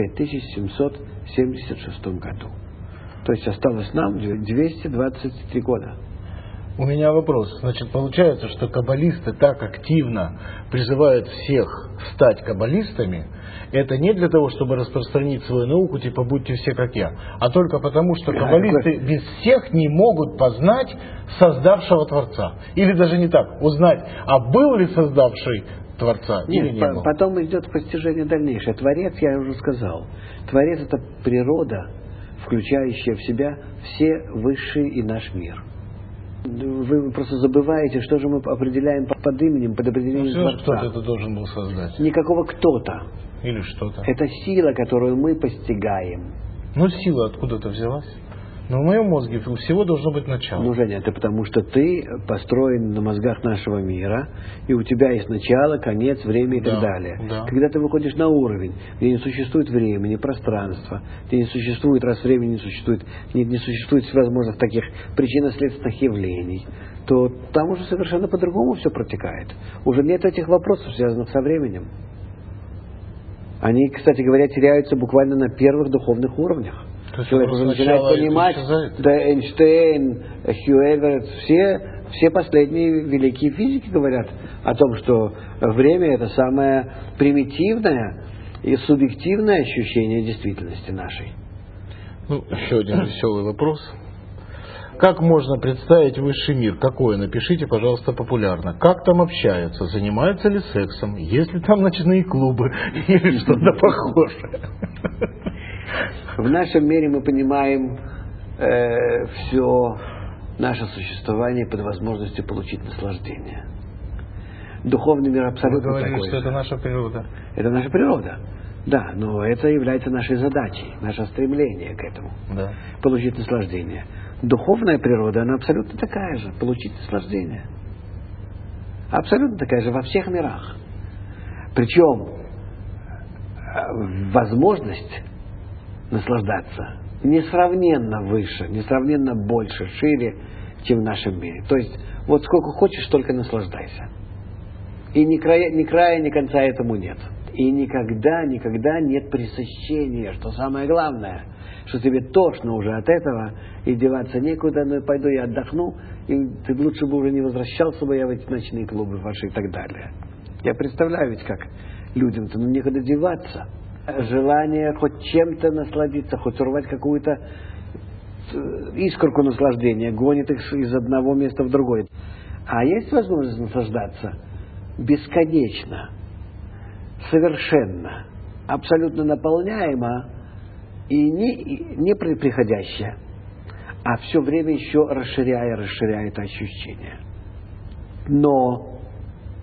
5776 году. То есть осталось нам 223 года. У меня вопрос. Значит, получается, что каббалисты так активно призывают всех стать каббалистами, это не для того, чтобы распространить свою науку, типа будьте все как я, а только потому, что каббалисты без всех не могут познать создавшего Творца. Или даже не так, узнать, а был ли создавший Творца или не был. Потом идет постижение дальнейшее. Творец, я уже сказал, Творец — это природа, включающая в себя все высшие и наш мир. Вы просто забываете, что же мы определяем под именем, под определением Творца. Кто-то это должен был создать. Никакого кто-то. Или что-то. Это сила, которую мы постигаем. Ну, сила откуда-то взялась. Но в моем мозге у всего должно быть начало. Ну, Женя, это потому что ты построен на мозгах нашего мира, и у тебя есть начало, конец, время и так далее. Да. Когда ты выходишь на уровень, где не существует времени, пространства, где не существует, раз времени не существует, не существует всевозможных таких причинно-следственных явлений, то там уже совершенно по-другому все протекает. Уже нет этих вопросов, связанных со временем. Они, кстати говоря, теряются буквально на первых духовных уровнях. Человек уже начинает понимать, да, Эйнштейн, Хью Эверетт, все последние великие физики говорят о том, что время — это самое примитивное и субъективное ощущение действительности нашей. Ну, еще один веселый вопрос. Как можно представить высший мир? Какое? Напишите, пожалуйста, популярно. Как там общаются? Занимаются ли сексом? Есть ли там ночные клубы? Или что-то похожее? В нашем мире мы понимаем все наше существование под возможностью получить наслаждение. Духовный мир абсолютно такой. Вы говорили, что это наша природа. Это наша природа. Да, но это является нашей задачей, наше стремление к этому. Да. Получить наслаждение. Духовная природа, она абсолютно такая же. Получить наслаждение. Абсолютно такая же во всех мирах. Причем возможность наслаждаться несравненно выше, несравненно больше, шире, чем в нашем мире. То есть, вот сколько хочешь, столько наслаждайся. И ни края, ни конца этому нет. И никогда нет пресыщения, что самое главное, что тебе тошно уже от этого, и деваться некуда, но пойду я отдохну, и ты лучше бы уже не возвращался бы я в эти ночные клубы ваши и так далее. Я представляю ведь, как людям-то некуда деваться. Желание хоть чем-то насладиться, хоть урвать какую-то искорку наслаждения, гонит их из одного места в другое. А есть возможность наслаждаться бесконечно, совершенно, абсолютно наполняемо и не приходящее, а все время еще расширяя это ощущение. Но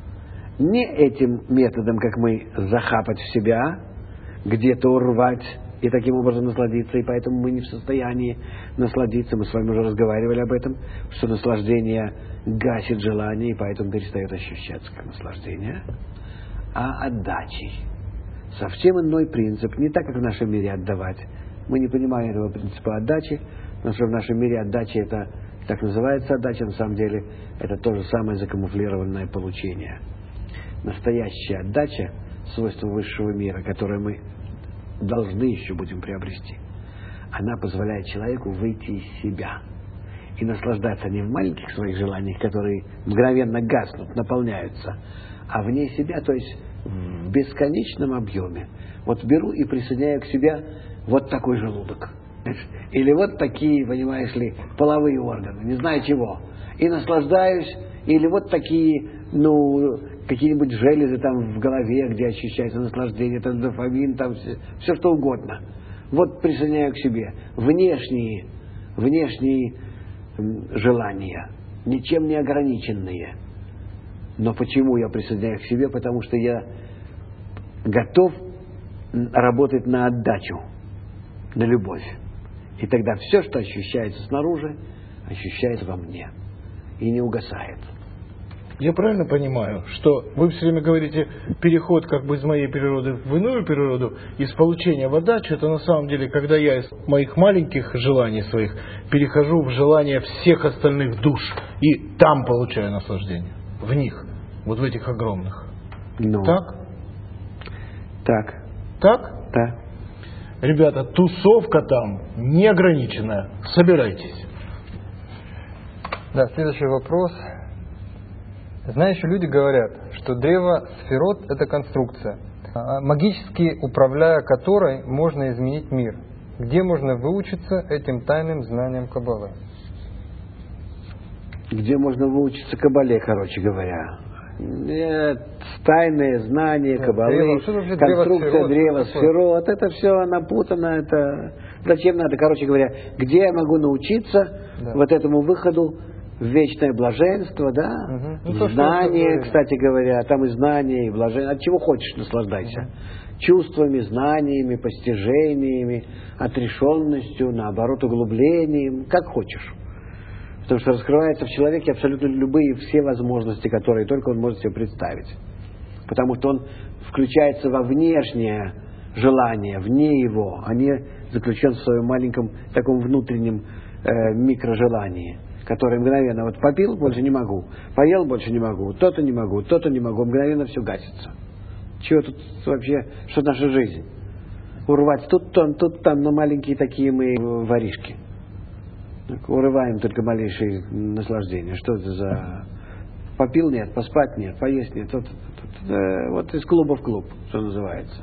не этим методом, как мы захапать в себя, где-то урвать и таким образом насладиться, и поэтому мы не в состоянии насладиться. Мы с вами уже разговаривали об этом, что наслаждение гасит желание, и поэтому перестает ощущаться как наслаждение, а отдачей. Совсем иной принцип, не так, как в нашем мире отдавать. Мы не понимаем этого принципа отдачи, потому что в нашем мире отдача — это так называется отдача, на самом деле это то же самое закамуфлированное получение. Настоящая отдача — свойство высшего мира, которое мы должны еще будем приобрести. Она позволяет человеку выйти из себя и наслаждаться не в маленьких своих желаниях, которые мгновенно гаснут, наполняются, а вне себя, то есть в бесконечном объеме. Вот беру и присоединяю к себе вот такой желудок. Или вот такие, понимаешь ли, половые органы, не знаю чего. И наслаждаюсь, или вот такие, какие-нибудь железы там в голове, где ощущается наслаждение, там дофамин, там все что угодно. Вот присоединяю к себе внешние желания, ничем не ограниченные. Но почему я присоединяю к себе? Потому что я готов работать на отдачу, на любовь. И тогда все, что ощущается снаружи, ощущается во мне и не угасает. Я правильно понимаю, что вы все время говорите, переход как бы из моей природы в иную природу, из получения в отдачу, это на самом деле, когда я из моих маленьких желаний своих перехожу в желания всех остальных душ и там получаю наслаждение, в них, вот в этих огромных. Так? Так. Так? Да. Ребята, тусовка там неограниченная. Собирайтесь. Да, следующий вопрос. Знающие люди говорят, что древо сферот – это конструкция, магически управляя которой можно изменить мир. Где можно выучиться этим тайным знаниям Каббалы? Где можно выучиться Каббале, короче говоря? Нет, тайные знания Каббалы, конструкция древа сферот, это все напутано, это зачем надо, короче говоря, где я могу научиться вот этому выходу в вечное блаженство, да? Знания, кстати говоря, там и знания, и блаженство, от чего хочешь наслаждайся. Чувствами, знаниями, постижениями, отрешенностью, наоборот, углублением, как хочешь. Потому что раскрываются в человеке абсолютно любые, все возможности, которые только он может себе представить. Потому что он включается во внешнее желание, вне его, а не заключен в своем маленьком таком внутреннем микрожелании, которое мгновенно, вот попил, больше не могу, поел, больше не могу, то-то не могу, то-то не могу, мгновенно все гасится. Чего тут вообще, что наша жизнь? Урвать тут там, но маленькие такие мы воришки. Урываем только малейшие наслаждения. Что это за... Попил нет, поспать нет, поесть нет. Вот из клуба в клуб, что называется.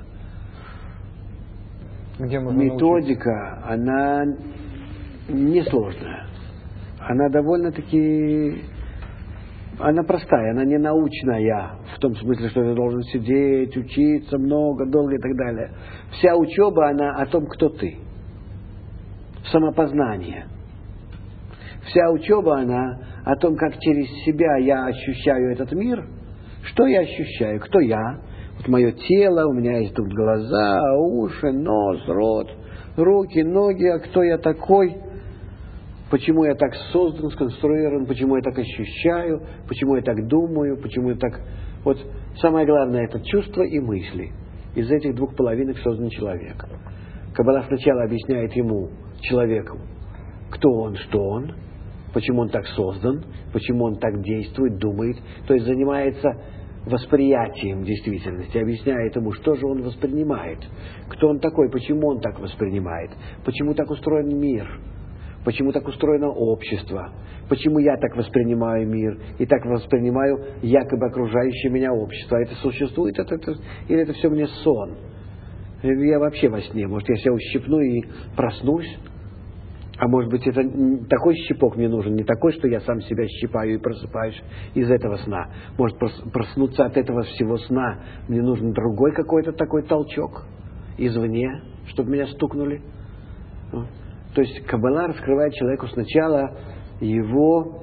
Где можно методика, научиться? Она несложная. Она довольно-таки... Она простая, она не научная. В том смысле, что ты должен сидеть, учиться много, долго и так далее. Вся учеба, она о том, кто ты. Самопознание. Вся учеба, она о том, как через себя я ощущаю этот мир. Что я ощущаю? Кто я? Вот мое тело, у меня есть тут глаза, уши, нос, рот, руки, ноги. А кто я такой? Почему я так создан, сконструирован? Почему я так ощущаю? Почему я так думаю? Почему я так... Вот самое главное — это чувства и мысли. Из этих двух половинок создан человек. Каббала сначала объясняет ему, человеку, кто он, что он, почему он так создан, почему он так действует, думает, то есть занимается восприятием действительности, объясняет ему, что же он воспринимает, кто он такой, почему он так воспринимает, почему так устроен мир, почему так устроено общество, почему я так воспринимаю мир и так воспринимаю якобы окружающее меня общество. Это существует, или это все мне сон? Я вообще во сне, может, я себя ущипну и проснусь? А может быть, это такой щипок мне нужен, не такой, что я сам себя щипаю и просыпаюсь из этого сна. Может, проснуться от этого всего сна мне нужен другой какой-то такой толчок извне, чтобы меня стукнули. То есть Каббала раскрывает человеку сначала его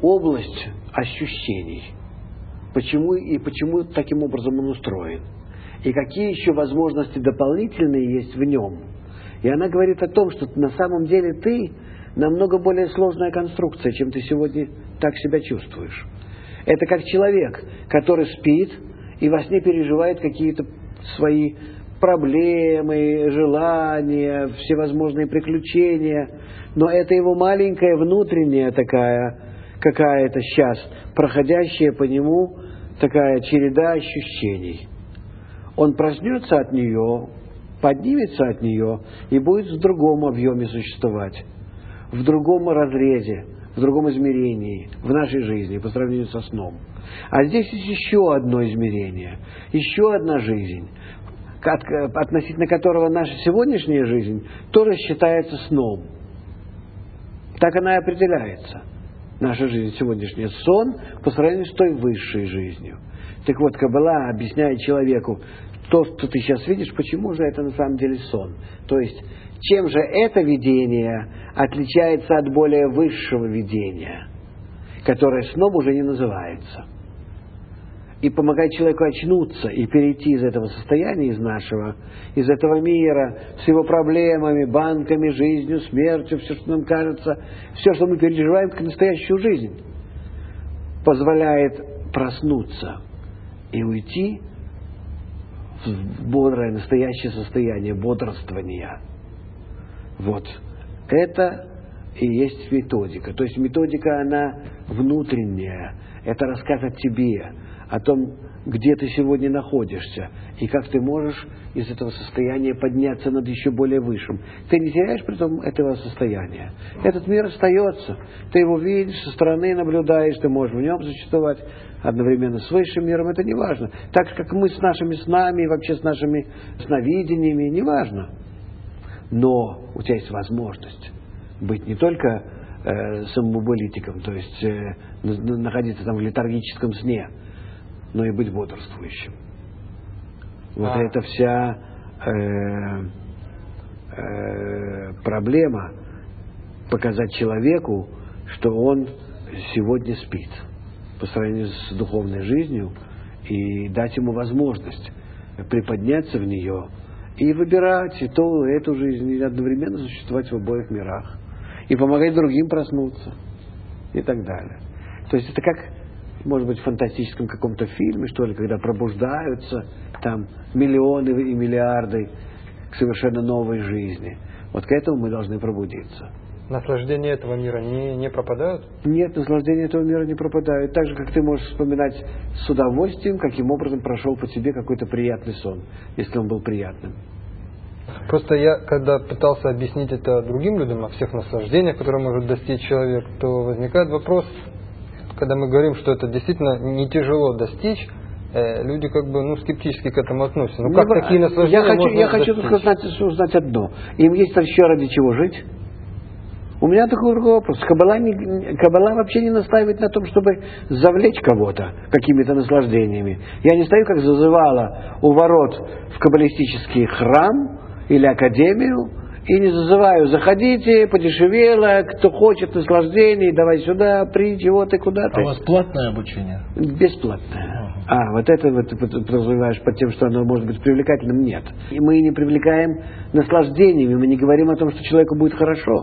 область ощущений. Почему таким образом он устроен. и какие еще возможности дополнительные есть в нем. И она говорит о том, что на самом деле ты намного более сложная конструкция, чем ты сегодня так себя чувствуешь. Это как человек, который спит и во сне переживает какие-то свои проблемы, желания, всевозможные приключения, но это его маленькая внутренняя такая, какая-то сейчас, проходящая по нему такая череда ощущений. Он проснется от нее, поднимется от нее и будет в другом объеме существовать, в другом разрезе, в другом измерении в нашей жизни по сравнению со сном. А здесь есть еще одно измерение, еще одна жизнь, относительно которого наша сегодняшняя жизнь тоже считается сном. Так она и определяется. Наша жизнь сегодняшняя — сон по сравнению с той высшей жизнью. Так вот, Каббала объясняет человеку, то, что ты сейчас видишь, почему же это на самом деле сон. То есть, чем же это видение отличается от более высшего видения, которое сном уже не называется. И помогает человеку очнуться и перейти из этого состояния, из этого мира, с его проблемами, банками, жизнью, смертью, все, что нам кажется, все, что мы переживаем, как настоящую жизнь, позволяет проснуться и уйти в бодрое, настоящее состояние бодрствования. Вот. Это и есть методика. То есть методика, она внутренняя. Это рассказ о тебе, о том, где ты сегодня находишься, и как ты можешь из этого состояния подняться над еще более высшим. Ты не теряешь при том этого состояния. Этот мир остается. Ты его видишь, со стороны наблюдаешь, ты можешь в нем существовать одновременно с высшим миром, это не важно. Так же, как мы с нашими снами, вообще с нашими сновидениями, не важно. Но у тебя есть возможность быть не только самоболитиком, то есть находиться там в летаргическом сне, но и быть бодрствующим. Вот это вся проблема показать человеку, что он сегодня спит по сравнению с духовной жизнью, и дать ему возможность приподняться в нее и выбирать и ту, и эту жизнь, и одновременно существовать в обоих мирах, и помогать другим проснуться, и так далее. То есть это как, может быть, в фантастическом каком-то фильме, что ли, когда пробуждаются там миллионы и миллиарды к совершенно новой жизни. Вот к этому мы должны пробудиться. Наслаждения этого мира не пропадают? Нет, наслаждения этого мира не пропадают. Так же, как ты можешь вспоминать с удовольствием, каким образом прошел по тебе какой-то приятный сон, если он был приятным. Просто я, когда пытался объяснить это другим людям, о всех наслаждениях, которые может достичь человек, то возникает вопрос, когда мы говорим, что это действительно не тяжело достичь, люди как бы скептически к этому относятся. Ну как такие наслаждения я хочу узнать одно. Им есть еще ради чего жить? У меня такой вопрос. Каббала вообще не настаивает на том, чтобы завлечь кого-то какими-то наслаждениями. Я не стою, как зазывала у ворот в каббалистический храм или академию, и не зазываю: заходите, подешевело, кто хочет наслаждений, давай сюда, прийти, вот и куда-то. А у вас платное обучение? Бесплатное. Вот это вот ты подразумеваешь под тем, что оно может быть привлекательным? Нет. И мы не привлекаем наслаждениями, мы не говорим о том, что человеку будет хорошо.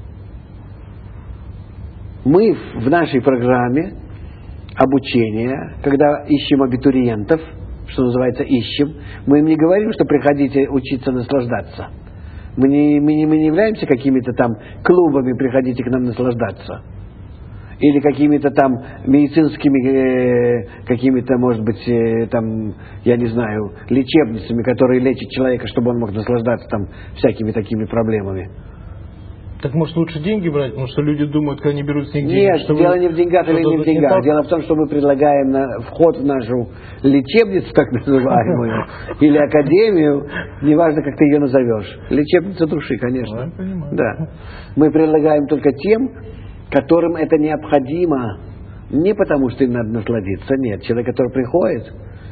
Мы в нашей программе обучения, когда ищем абитуриентов, что называется ищем, мы им не говорим, что приходите учиться наслаждаться. Мы не являемся какими-то там клубами, приходите к нам наслаждаться. Или какими-то там медицинскими, какими-то, может быть, там, я не знаю, лечебницами, которые лечат человека, чтобы он мог наслаждаться там всякими такими проблемами. Так может лучше деньги брать, потому что люди думают, когда они берут с них деньги. Нет, дело не в деньгах или не в деньгах. Дело в том, что мы предлагаем вход в нашу лечебницу, так называемую, или академию, неважно, как ты ее назовешь. Лечебница души, конечно. Я понимаю. Да. Мы предлагаем только тем, которым это необходимо. Не потому, что им надо насладиться. Нет, человек, который приходит,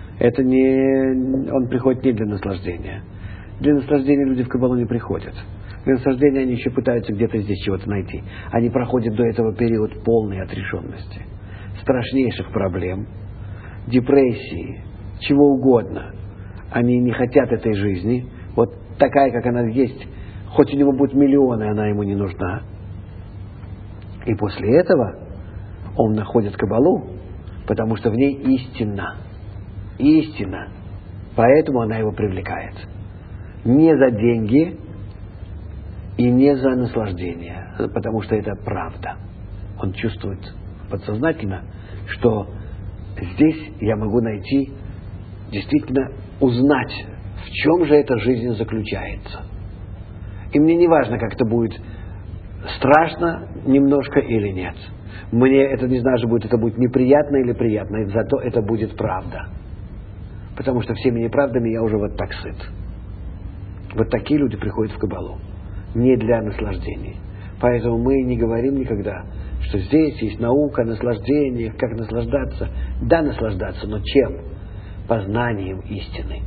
он приходит не для наслаждения. Для наслаждения люди в Каббалу не приходят. Для наслаждения они еще пытаются где-то здесь чего-то найти. Они проходят до этого период полной отрешенности, страшнейших проблем, депрессии, чего угодно. они не хотят этой жизни, вот такая, как она есть, хоть у него будет миллионы, она ему не нужна. И после этого он находит Кабалу, потому что в ней истина. Истина. Поэтому она его привлекает. Не за деньги и не за наслаждение, потому что это правда. Он чувствует подсознательно, что здесь я могу найти, действительно узнать, в чем же эта жизнь заключается. И мне не важно, как это будет страшно немножко или нет. Мне это не знаю, будет это будет неприятно или приятно, зато это будет правда. Потому что всеми неправдами я уже вот так сыт. Вот такие люди приходят в Кабалу. Не для наслаждений. Поэтому мы не говорим никогда, что здесь есть наука о наслаждениях, как наслаждаться. Да, наслаждаться, но чем? Познанием истины.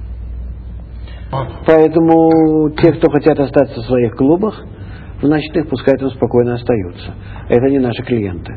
Поэтому те, кто хотят остаться в своих клубах, в ночных, пускай там спокойно остаются. Это не наши клиенты.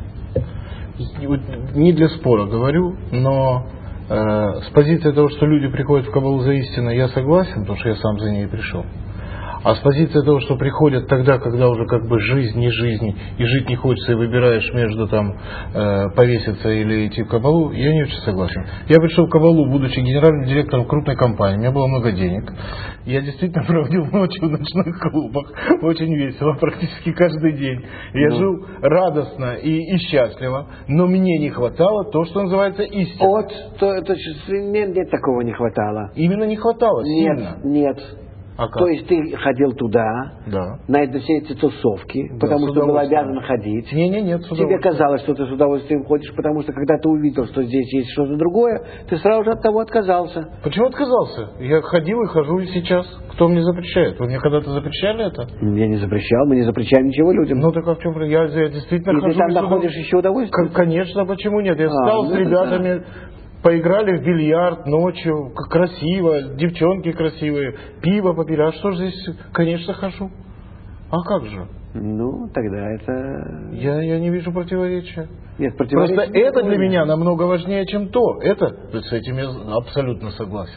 Не для спора говорю, но с позиции того, что люди приходят в Кабалу за истиной, я согласен, потому что я сам за ней пришел. А с позиции того, что приходят тогда, когда уже как бы жизнь не жизнь, и жить не хочется, и выбираешь между там повеситься или идти в Кабалу, я не очень согласен. Я пришел в Кабалу, будучи генеральным директором крупной компании, у меня было много денег. Я действительно проводил ночи в ночных клубах, очень весело, практически каждый день. Я жил радостно и счастливо, но мне не хватало то, что называется истина. Вот, нет, такого не хватало. Именно не хватало, сильно. Нет. А как? То есть ты ходил туда, да, на все эти тусовки, да, потому что был обязан ходить. Нет, тебе казалось, что ты с удовольствием ходишь, потому что когда ты увидел, что здесь есть что-то другое, ты сразу же от того отказался. Почему отказался? Я ходил и хожу и сейчас. Кто мне запрещает? Вы мне когда-то запрещали это? Я не запрещал, мы не запрещаем ничего людям. Ну так а в чем? Я действительно хожу. И ты там находишь еще удовольствие? Конечно, почему нет? Я встал с ребятами... Поиграли в бильярд ночью, красиво, девчонки красивые, пиво попили. А что же здесь? Конечно, хожу. А как же? Ну, тогда это... Я не вижу противоречия. Нет, противоречия. Просто это для меня намного важнее, чем то. Это, с этим я абсолютно согласен.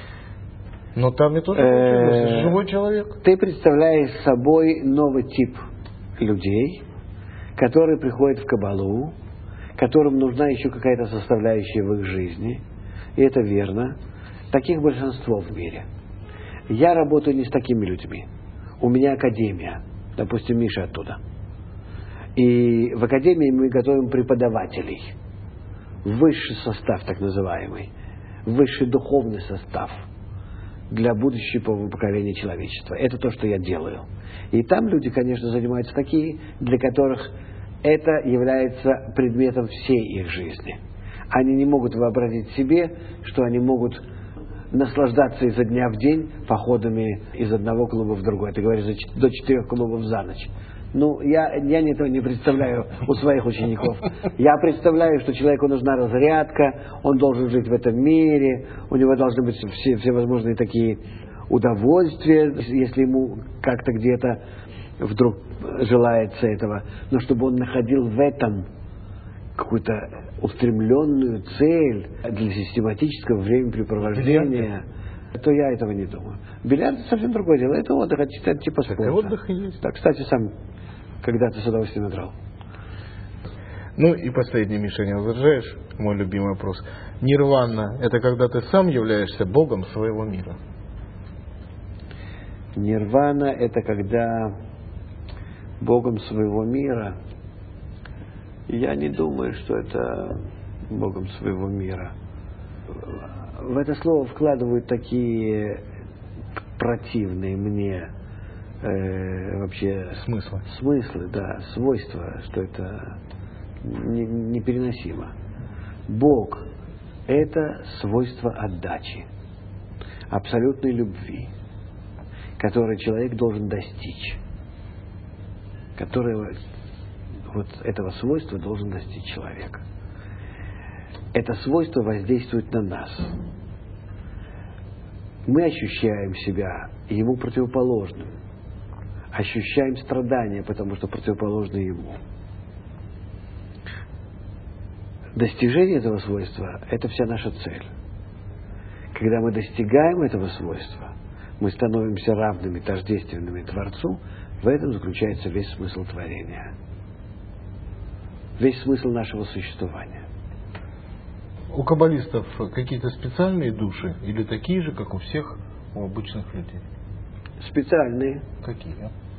Но там я тоже живой человек. Ты представляешь собой новый тип людей, которые приходят в Кабалу, которым нужна еще какая-то составляющая в их жизни. И это верно. Таких большинство в мире. Я работаю не с такими людьми. У меня академия. Допустим, Миша оттуда. И в академии мы готовим преподавателей. Высший состав, так называемый. Высший духовный состав для будущего поколения человечества. Это то, что я делаю. И там люди, конечно, занимаются такие, для которых это является предметом всей их жизни. Они не могут вообразить себе, что они могут наслаждаться изо дня в день походами из одного клуба в другой. Ты говоришь, до 4 клубов за ночь. Ну, я этого не представляю у своих учеников. Я представляю, что человеку нужна разрядка, он должен жить в этом мире, у него должны быть все возможные такие удовольствия, если ему как-то где-то вдруг желается этого, но чтобы он находил в этом какую-то устремленную цель для систематического времяпрепровождения, то я этого не думаю. Бильярд — совсем другое дело. Это отдых, это типа спорта. Это отдых и есть. Да, кстати, сам когда-то с удовольствием играл. Ну и последний, Миша, не возражаешь? Мой любимый вопрос. Нирвана — это когда ты сам являешься богом своего мира? Нирвана — это когда богом своего мира. Я не думаю, что это богом своего мира. В это слово вкладывают такие противные мне вообще смыслы, да, свойства, что это непереносимо. Бог — это свойство отдачи, абсолютной любви, которое человек должен достичь, которое вот этого свойства должен достичь человек. Это свойство воздействует на нас. Мы ощущаем себя ему противоположным, ощущаем страдания, потому что противоположны ему. Достижение этого свойства — это вся наша цель. Когда мы достигаем этого свойства, мы становимся равными, тождественными Творцу. В этом заключается весь смысл творения. Весь смысл нашего существования. У каббалистов какие-то специальные души или такие же, как у всех, у обычных людей? Специальные. Какие?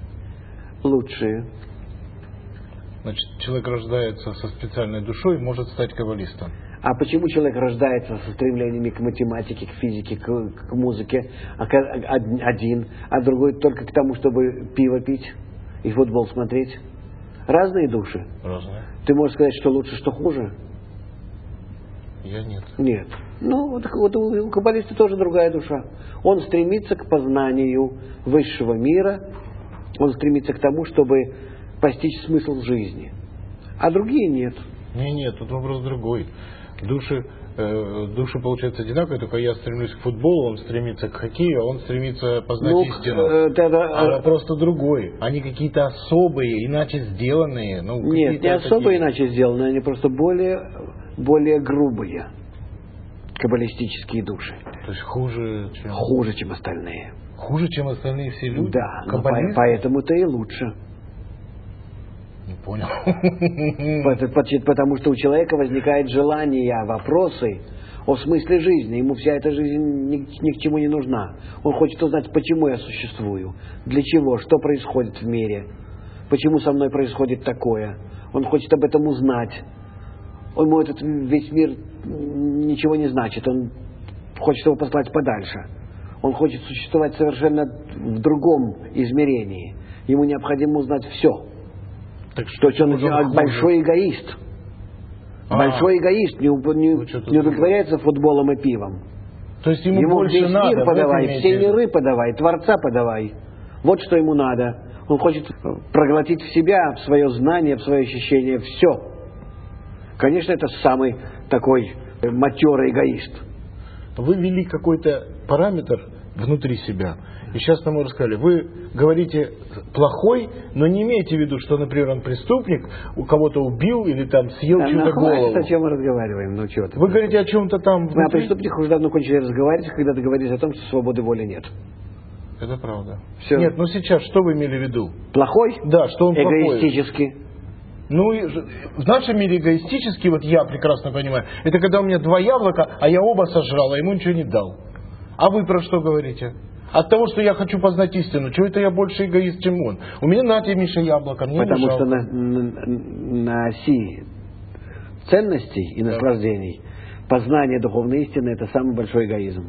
Лучшие. Значит, человек рождается со специальной душой и может стать каббалистом. А почему человек рождается со стремлениями к математике, к физике, к музыке, один, а другой только к тому, чтобы пиво пить и футбол смотреть? Разные души. Разные. Ты можешь сказать, что лучше, что хуже? Я нет. Нет. Ну, вот у каббалиста тоже другая душа. Он стремится к познанию высшего мира, он стремится к тому, чтобы постичь смысл жизни. А другие нет. Нет, тут вопрос другой. Души, получается, одинаковые, только я стремлюсь к футболу, он стремится к хоккею, а он стремится познать истину. А вопрос-то другой. Они какие-то особые, иначе сделанные. Нет, не особые иначе сделанные, они просто более грубые каббалистические души. То есть хуже, чем остальные. Хуже, чем остальные все люди? Да, поэтому-то и лучше. Не понял. Потому что у человека возникает желание, вопросы о смысле жизни. Ему вся эта жизнь ни к чему не нужна. Он хочет узнать, почему я существую, для чего, что происходит в мире, почему со мной происходит такое. Он хочет об этом узнать. Ему этот весь мир ничего не значит. Он хочет его послать подальше. Он хочет существовать совершенно в другом измерении. Ему необходимо узнать все. Так что он большой эгоист. Большой эгоист не удовлетворяется футболом и пивом. То есть ему больше весь надо, мир подавай, все миры подавай, Творца подавай. Вот что ему надо. Он хочет проглотить в себя, в свое знание, в свое ощущение, все. Конечно, это самый такой матерый эгоист. Вы ввели какой-то параметр внутри себя. И сейчас нам рассказали, вы говорите плохой, но не имеете в виду, что, например, он преступник, у кого-то убил или там съел чью-то голову. О чем мы разговариваем? Ну, чего ты? Вы говорите о чем-то там внутри? Мы о преступниках уже давно кончили разговаривать, когда договорились о том, что свободы воли нет. Это правда. Все. Нет, ну сейчас что вы имели в виду? Плохой? Да, что он плохой. Эгоистически. Ну, в нашем мире эгоистически, вот я прекрасно понимаю, это когда у меня 2 яблока, а я оба сожрал, а ему ничего не дал. А вы про что говорите? От того, что я хочу познать истину, чего это я больше эгоист, чем он? У меня на тебе, Миша, яблоко, мне потому не жалко. Что на оси ценностей и наслаждений познание духовной истины – это самый большой эгоизм.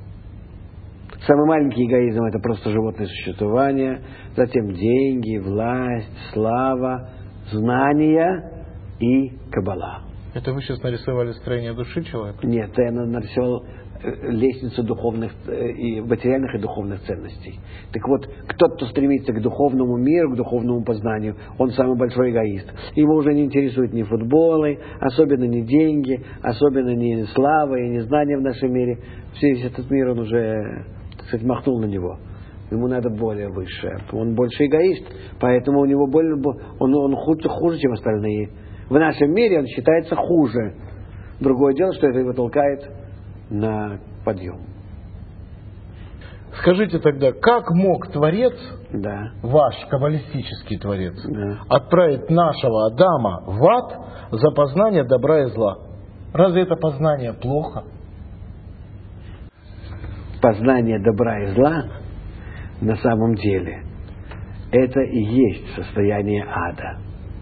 Самый маленький эгоизм – это просто животное существование, затем деньги, власть, слава, знания и каббала. Это вы сейчас нарисовали строение души человека? Нет, я нарисовал лестницу духовных и материальных и духовных ценностей. Так вот, кто-то, кто стремится к духовному миру, к духовному познанию, он самый большой эгоист. Его уже не интересуют ни футболы, особенно не деньги, особенно не слава и не знания в нашем мире. Весь этот мир он уже, так сказать, махнул на него. Ему надо более высшее. Он больше эгоист, поэтому у него он хуже, чем остальные. В нашем мире он считается хуже. Другое дело, что это его толкает на подъем. Скажите тогда, как мог Творец, да, ваш каббалистический Творец, да, отправить нашего Адама в ад за познание добра и зла? Разве это познание плохо? Познание добра и зла на самом деле это и есть состояние ада.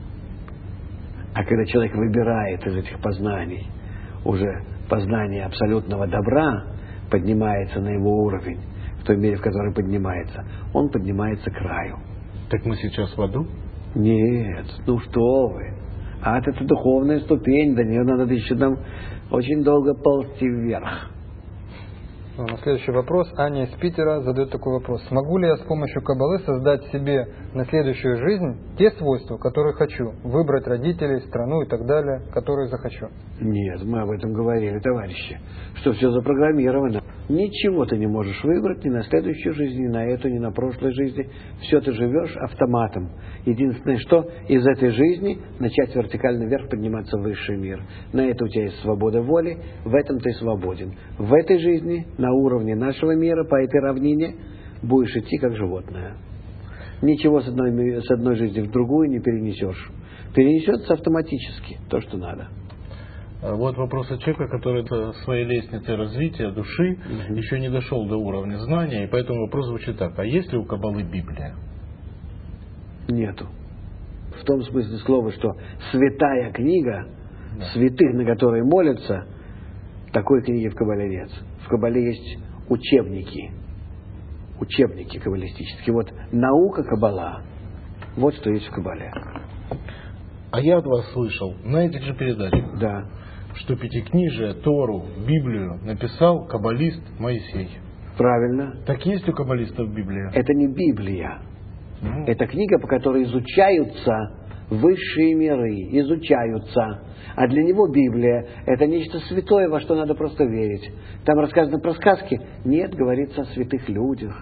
А когда человек выбирает из этих познаний уже познание абсолютного добра, поднимается на его уровень, в той мере, в которой поднимается, он поднимается к раю. Так мы сейчас в аду? Нет, ну что вы. Ад — это духовная ступень, до нее надо еще нам очень долго ползти вверх. На следующий вопрос Аня из Питера задает такой вопрос. Смогу ли я с помощью каббалы создать себе на следующую жизнь те свойства, которые хочу? Выбрать родителей, страну и так далее, которые захочу? Нет, мы об этом говорили, товарищи. Что все запрограммировано. Ничего ты не можешь выбрать ни на следующую жизнь, ни на эту, ни на прошлой жизни. Все ты живешь автоматом. Единственное, что из этой жизни начать вертикально вверх подниматься в высший мир. На это у тебя есть свобода воли, в этом ты свободен. В этой жизни на уровне нашего мира, по этой равнине, будешь идти как животное. Ничего с одной жизни в другую не перенесешь. Перенесется автоматически то, что надо. Вот вопрос от человека, который в своей лестнице развития души еще не дошел до уровня знания, и поэтому вопрос звучит так: а есть ли у Каббалы Библия? Нету. В том смысле слова, что святая книга, святых, на которые молятся, такой книги в Каббале нет. В Каббале есть учебники каббалистические. Вот наука Каббала, вот что есть в Каббале. А я от вас слышал на этих же передачах, Да. что Пятикнижие, Тору, Библию написал каббалист Моисей. Правильно. Так есть у каббалистов Библия? Это не Библия. Это книга, по которой изучаются высшие миры, изучаются. А для него Библия – это нечто святое, во что надо просто верить. Там рассказано про сказки? Нет, говорится о святых людях.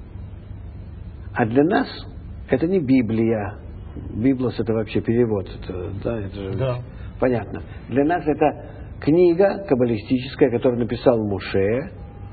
А для нас это не Библия. Библос – это вообще перевод. Это же понятно. Для нас это книга каббалистическая, которую написал Моше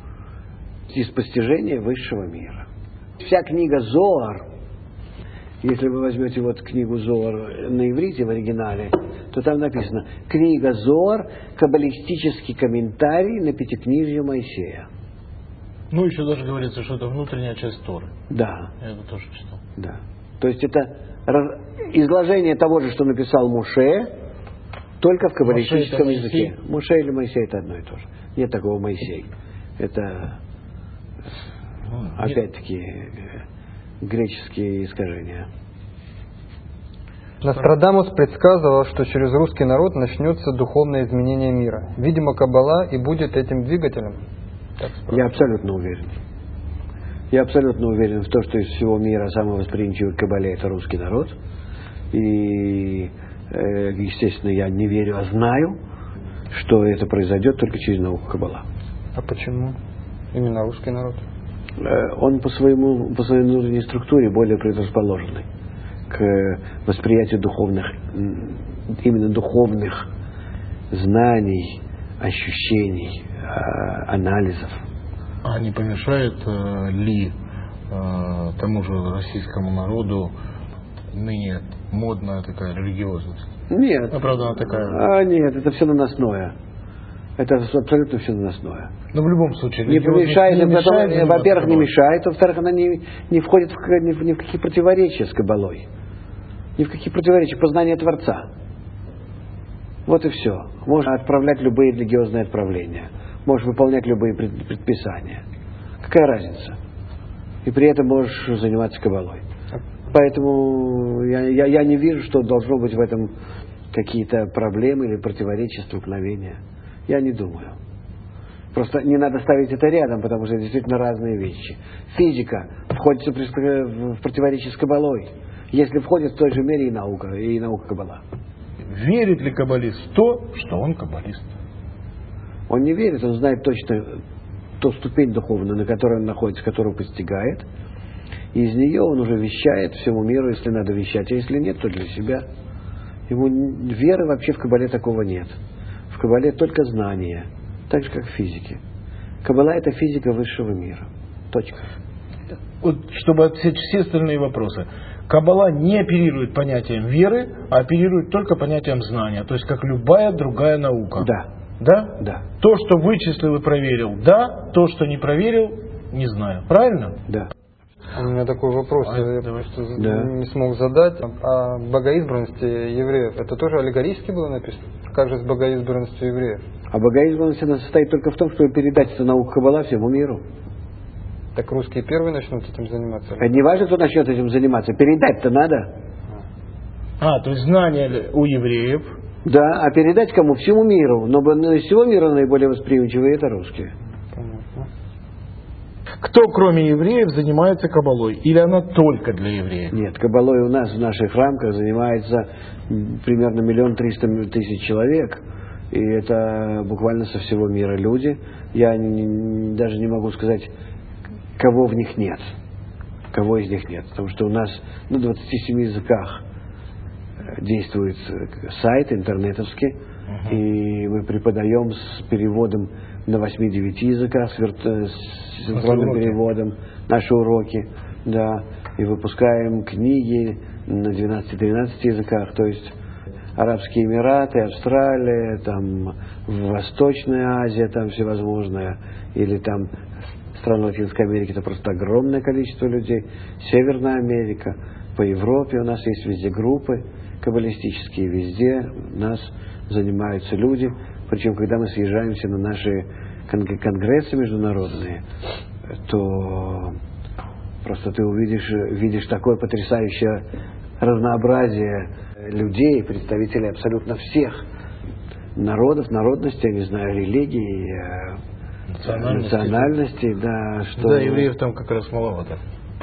из постижения высшего мира. Вся книга Зоар, если вы возьмете вот книгу Зоар на иврите в оригинале, то там написано: книга Зоар, каббалистический комментарий на Пятикнижие Моисея. Ну, еще даже говорится, что это внутренняя часть Торы. Да. Я это тоже читал. Да. То есть это изложение того же, что написал Моше, только в каббалистическом языке. Моше или Моисей — это одно и то же. Нет такого Моисей. Это опять-таки греческие искажения. Нострадамус предсказывал, что через русский народ начнется духовное изменение мира. Видимо, Каббала и будет этим двигателем. Я абсолютно уверен. Я абсолютно уверен в том, что из всего мира самый восприимчивый к Каббале — это русский народ. И, естественно, я не верю, а знаю, что это произойдет только через науку Каббала. А почему именно русский народ? Он по своей внутренней структуре более предрасположенный к восприятию именно духовных знаний, ощущений, анализов. А не помешает ли тому же российскому народу ныне модная такая религиозность? Нет. Ну, правда, она такая... Нет, это все наносное. Это абсолютно все наносное. Но в любом случае... Не помешает, во-первых, не мешает, во-вторых, она не входит ни в какие противоречия с Каббалой. Ни в какие противоречия. Познание Творца. Вот и все. Можно отправлять любые религиозные отправления. Можешь выполнять любые предписания. Какая разница? И при этом можешь заниматься Каббалой. Поэтому я не вижу, что должно быть в этом какие-то проблемы или противоречия, столкновения. Я не думаю. Просто не надо ставить это рядом, потому что это действительно разные вещи. Физика входит в противоречие с Каббалой. Если входит в той же мере и наука Каббала. Верит ли каббалист в то, что он каббалист? Он не верит, он знает точно ту ступень духовную, на которой он находится, которую постигает. И из нее он уже вещает всему миру, если надо вещать. А если нет, то для себя. Ему веры вообще в Каббале такого нет. В Каббале только знания. Так же, как в физике. Каббала — это физика высшего мира. Точка. Вот, чтобы отсечь все остальные вопросы. Каббала не оперирует понятием веры, а оперирует только понятием знания. То есть, как любая другая наука. Да. Да? Да. То, что вычислил и проверил, да. То, что не проверил, не знаю. Правильно? Да. У меня такой вопрос, я просто не смог задать. О богоизбранности евреев. Это тоже аллегорически было написано? Как же с богоизбранностью евреев? А богоизбранность она состоит только в том, чтобы передать эту науку Каббала всему миру. Так русские первые начнут этим заниматься? Не важно, кто начнет этим заниматься. Передать-то надо. То есть знания у евреев. Да, а передать кому? Всему миру. Но из всего мира наиболее восприимчивые — это русские. Понятно. Кто, кроме евреев, занимается каббалой? Или она только для евреев? Нет, каббалой у нас в наших рамках занимается примерно 1 300 000 человек. И это буквально со всего мира люди. Я даже не могу сказать, кого в них нет. Кого из них нет. Потому что у нас на 27 языках действует сайт интернетовский. И мы преподаем с переводом на 8-9 языках с синхронным переводом, наши уроки, да, и выпускаем книги на 12-13 языках, то есть Арабские Эмираты, Австралия, там Восточная Азия, там всевозможная, или там страны Латинской Америки, это просто огромное количество людей, Северная Америка, по Европе у нас есть везде группы каббалистические, везде у нас занимаются люди, причем когда мы съезжаемся на наши конгрессы международные, то просто ты видишь такое потрясающее разнообразие людей, представителей абсолютно всех народов, народностей, я не знаю, религий, национальностей, да, что... Да, евреев там как раз маловато.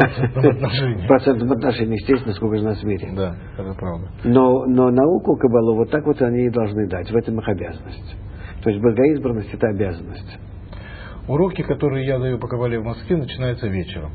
В процентном отношении, естественно, сколько же нас в мире. Да, это правда. Но науку, каббалу, вот так вот они и должны дать, в этом их обязанность. То есть богоизбранность — это обязанность. Уроки, которые я даю по каббале в Москве, начинаются вечером.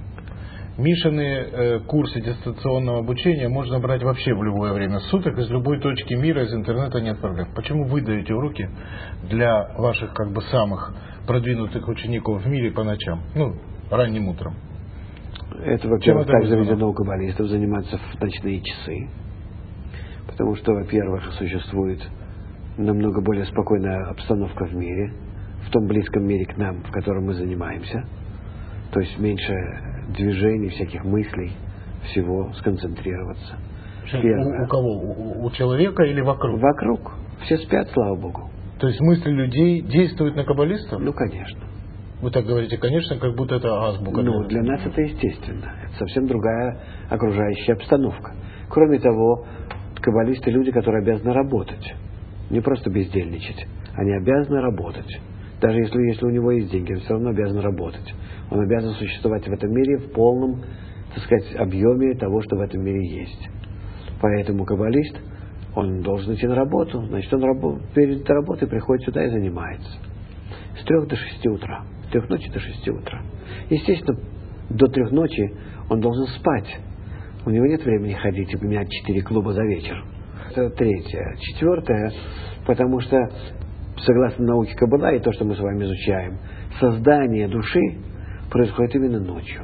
Мишины курсы дистанционного обучения можно брать вообще в любое время суток, из любой точки мира, из интернета нет проблем. Почему вы даете уроки для ваших как бы самых продвинутых учеников в мире по ночам? Ну, ранним утром. Это, во-первых, так заведено у каббалистов заниматься в ночные часы. Потому что, во-первых, существует намного более спокойная обстановка в мире, в том близком мире к нам, в котором мы занимаемся. То есть меньше движений, всяких мыслей, всего сконцентрироваться. У кого? У человека или вокруг? Вокруг. Все спят, слава Богу. То есть мысли людей действуют на каббалистов? Ну, конечно. Вы так говорите, конечно, как будто это азбука. Ну, для нас это естественно. Это совсем другая окружающая обстановка. Кроме того, каббалисты — люди, которые обязаны работать. Не просто бездельничать. Они обязаны работать. Даже если у него есть деньги, он все равно обязан работать. Он обязан существовать в этом мире в полном, так сказать, объеме того, что в этом мире есть. Поэтому каббалист, он должен идти на работу. Значит, он перед работой приходит сюда и занимается. С 3 до 6 утра. С 3 ночи до 6 утра. Естественно, до 3 ночи он должен спать. У него нет времени ходить и поменять 4 клуба за вечер. Это третье. Четвертое, потому что, согласно науке Каббала и то, что мы с вами изучаем, создание души происходит именно ночью.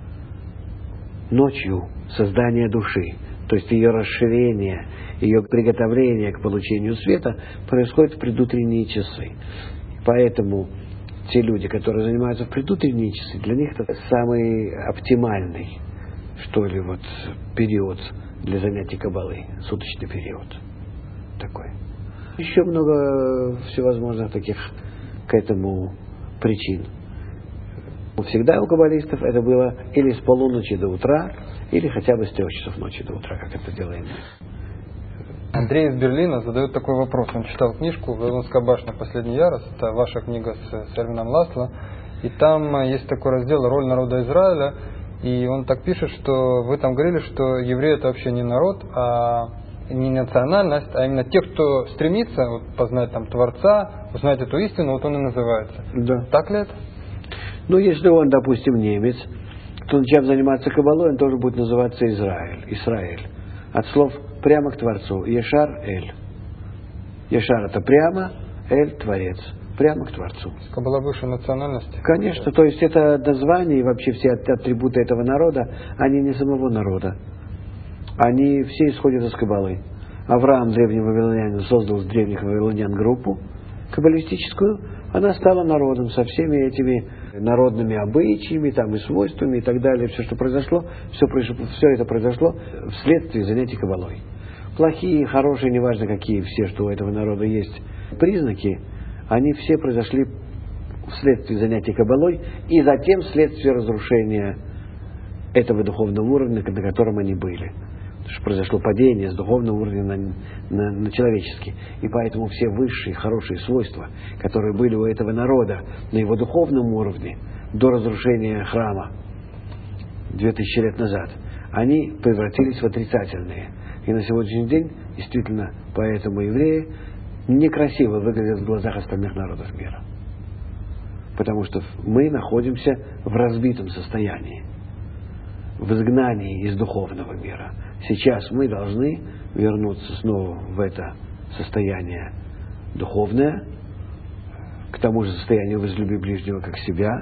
Ночью создание души, то есть ее расширение, ее приготовление к получению света происходит в предутренние часы. Поэтому те люди, которые занимаются в предутренние часы, для них это самый оптимальный, что ли, вот период для занятий каббалой, суточный период такой. Еще много всевозможных таких к этому причин. Всегда у каббалистов это было или с полуночи до утра, или хотя бы с 3 часов ночи до утра, как это делаем мы. Андрей из Берлина задает такой вопрос. Он читал книжку «Вавилонская башня. Последний ярус». Это ваша книга с Эрвином Ласло. И там есть такой раздел «Роль народа Израиля». И он так пишет, что вы там говорили, что евреи — это вообще не народ, а не национальность, а именно те, кто стремится вот, познать там Творца, узнать эту истину, вот он и называется. Да. Так ли это? Ну, если он, допустим, немец, то, начав заниматься каббалой, он тоже будет называться Исраэль. От слов прямо к Творцу. Ешар-эль. Ешар — это прямо, эль — Творец. Прямо к Творцу. Каббала выше национальности? Конечно, то есть это название и вообще все атрибуты этого народа, они не самого народа. Они все исходят из каббалы. Авраам, древний вавилонянин, создал с древних вавилонян группу каббалистическую. Она стала народом со всеми этими народными обычаями, там, и свойствами и так далее. Все, что произошло, все это произошло вследствие занятий каббалой. Плохие, хорошие, неважно какие все, что у этого народа есть признаки, они все произошли вследствие занятий каббалой и затем вследствие разрушения этого духовного уровня, на котором они были. Потому что произошло падение с духовного уровня на человеческий. И поэтому все высшие, хорошие свойства, которые были у этого народа на его духовном уровне до разрушения храма 2000 лет назад, они превратились в отрицательные. И на сегодняшний день, действительно, поэтому евреи некрасиво выглядят в глазах остальных народов мира. Потому что мы находимся в разбитом состоянии, в изгнании из духовного мира. Сейчас мы должны вернуться снова в это состояние духовное, к тому же состоянию «возлюби ближнего как себя»,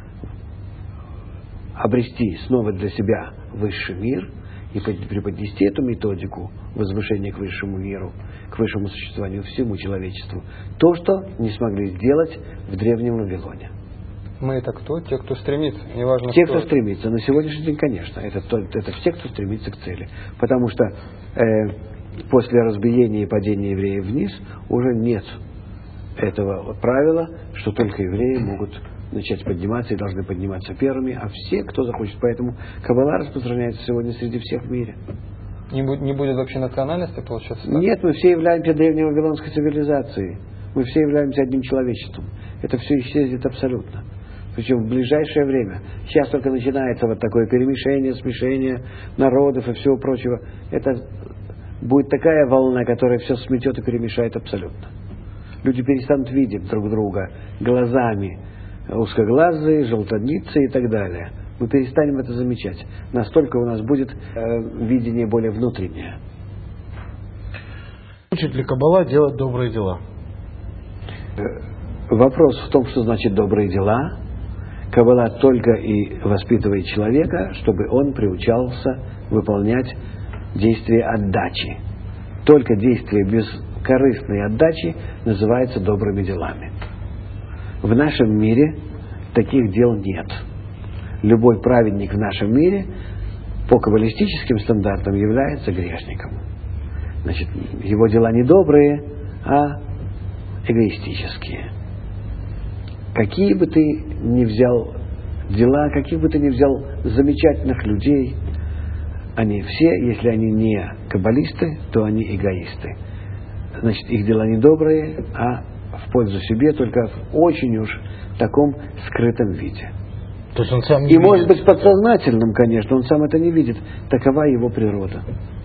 обрести снова для себя высший мир и преподнести эту методику возвышения к высшему миру, к высшему существованию всему человечеству. То, что не смогли сделать в Древнем Вавилоне. Мы это кто? Те, кто стремится. Неважно, те, кто стремится. На сегодняшний день, конечно, это все, кто стремится к цели. Потому что после разбиения и падения евреев вниз уже нет этого правила, что только евреи могут начать подниматься и должны подниматься первыми, а все, кто захочет. Поэтому Каббала распространяется сегодня среди всех в мире. Не будет вообще национальности, получается? Так? Нет, мы все являемся древней вавилонской цивилизацией. Мы все являемся одним человечеством. Это все исчезнет абсолютно. Причем в ближайшее время. Сейчас только начинается вот такое перемешение, смешение народов и всего прочего. Это будет такая волна, которая все сметет и перемешает абсолютно. Люди перестанут видеть друг друга глазами, узкоглазые, желтолицые и так далее. Мы перестанем это замечать. Настолько у нас будет видение более внутреннее. Учит ли Каббала делать добрые дела? Вопрос в том, что значит добрые дела. Каббала только и воспитывает человека, чтобы он приучался выполнять действия отдачи. Только действия бескорыстной отдачи называются добрыми делами. В нашем мире таких дел нет. Любой праведник в нашем мире по каббалистическим стандартам является грешником. Значит, его дела не добрые, а эгоистические. Какие бы ты ни взял дела, каких бы ты ни взял замечательных людей, они все, если они не каббалисты, то они эгоисты. Значит, их дела не добрые, а в пользу себе, только в очень уж таком скрытом виде. То есть он сам не И видит. может быть подсознательным, конечно, он сам это не видит. Такова его природа.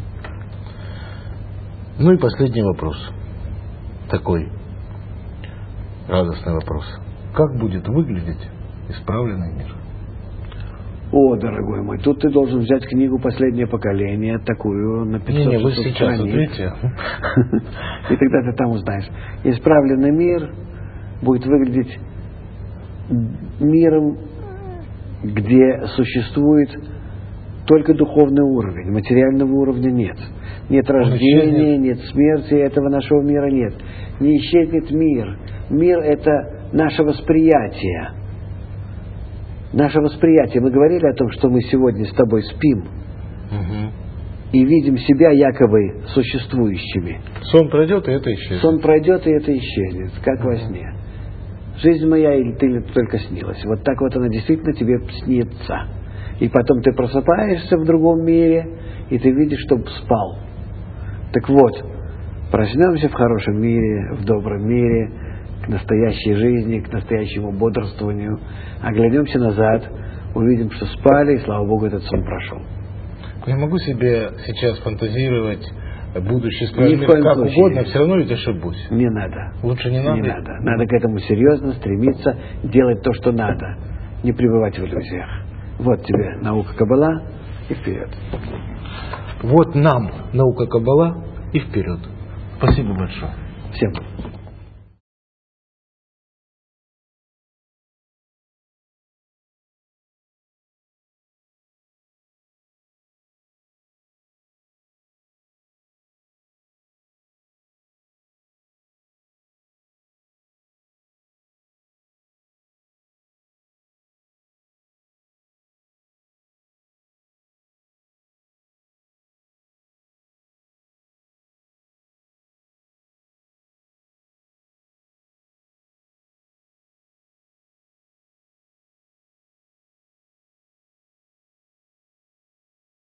Ну и последний вопрос. Такой радостный вопрос. Как будет выглядеть исправленный мир? О, дорогой мой, тут ты должен взять книгу «Последнее поколение», такую на 500 Не, вы сейчас страниц. ответите. И тогда ты там узнаешь. Исправленный мир будет выглядеть миром, где существует только духовный уровень, материального уровня нет. Нет рождения, нет смерти, этого нашего мира нет. Не исчезнет мир. Мир – это наше восприятие. Наше восприятие. Мы говорили о том, что мы сегодня с тобой спим и видим себя якобы существующими. Сон пройдет, и это исчезнет. Сон пройдет, и это исчезнет, как во сне. Жизнь моя или ты только снилась. Вот так вот она действительно тебе снится. И потом ты просыпаешься в другом мире, и ты видишь, что спал. Так вот, проснемся в хорошем мире, в добром мире, к настоящей жизни, к настоящему бодрствованию. Оглянемся назад, увидим, что спали, и, слава Богу, этот сон прошел. Я могу себе сейчас фантазировать будущее исправленный Ни в коем как случае. угодно, все равно ведь ошибусь. Не надо. Лучше не надо? Не надо. Надо к этому серьезно стремиться, делать то, что надо. Не пребывать в иллюзиях. Вот тебе наука Каббала и вперед. Вот нам наука Каббала и вперед. Спасибо большое. Всем.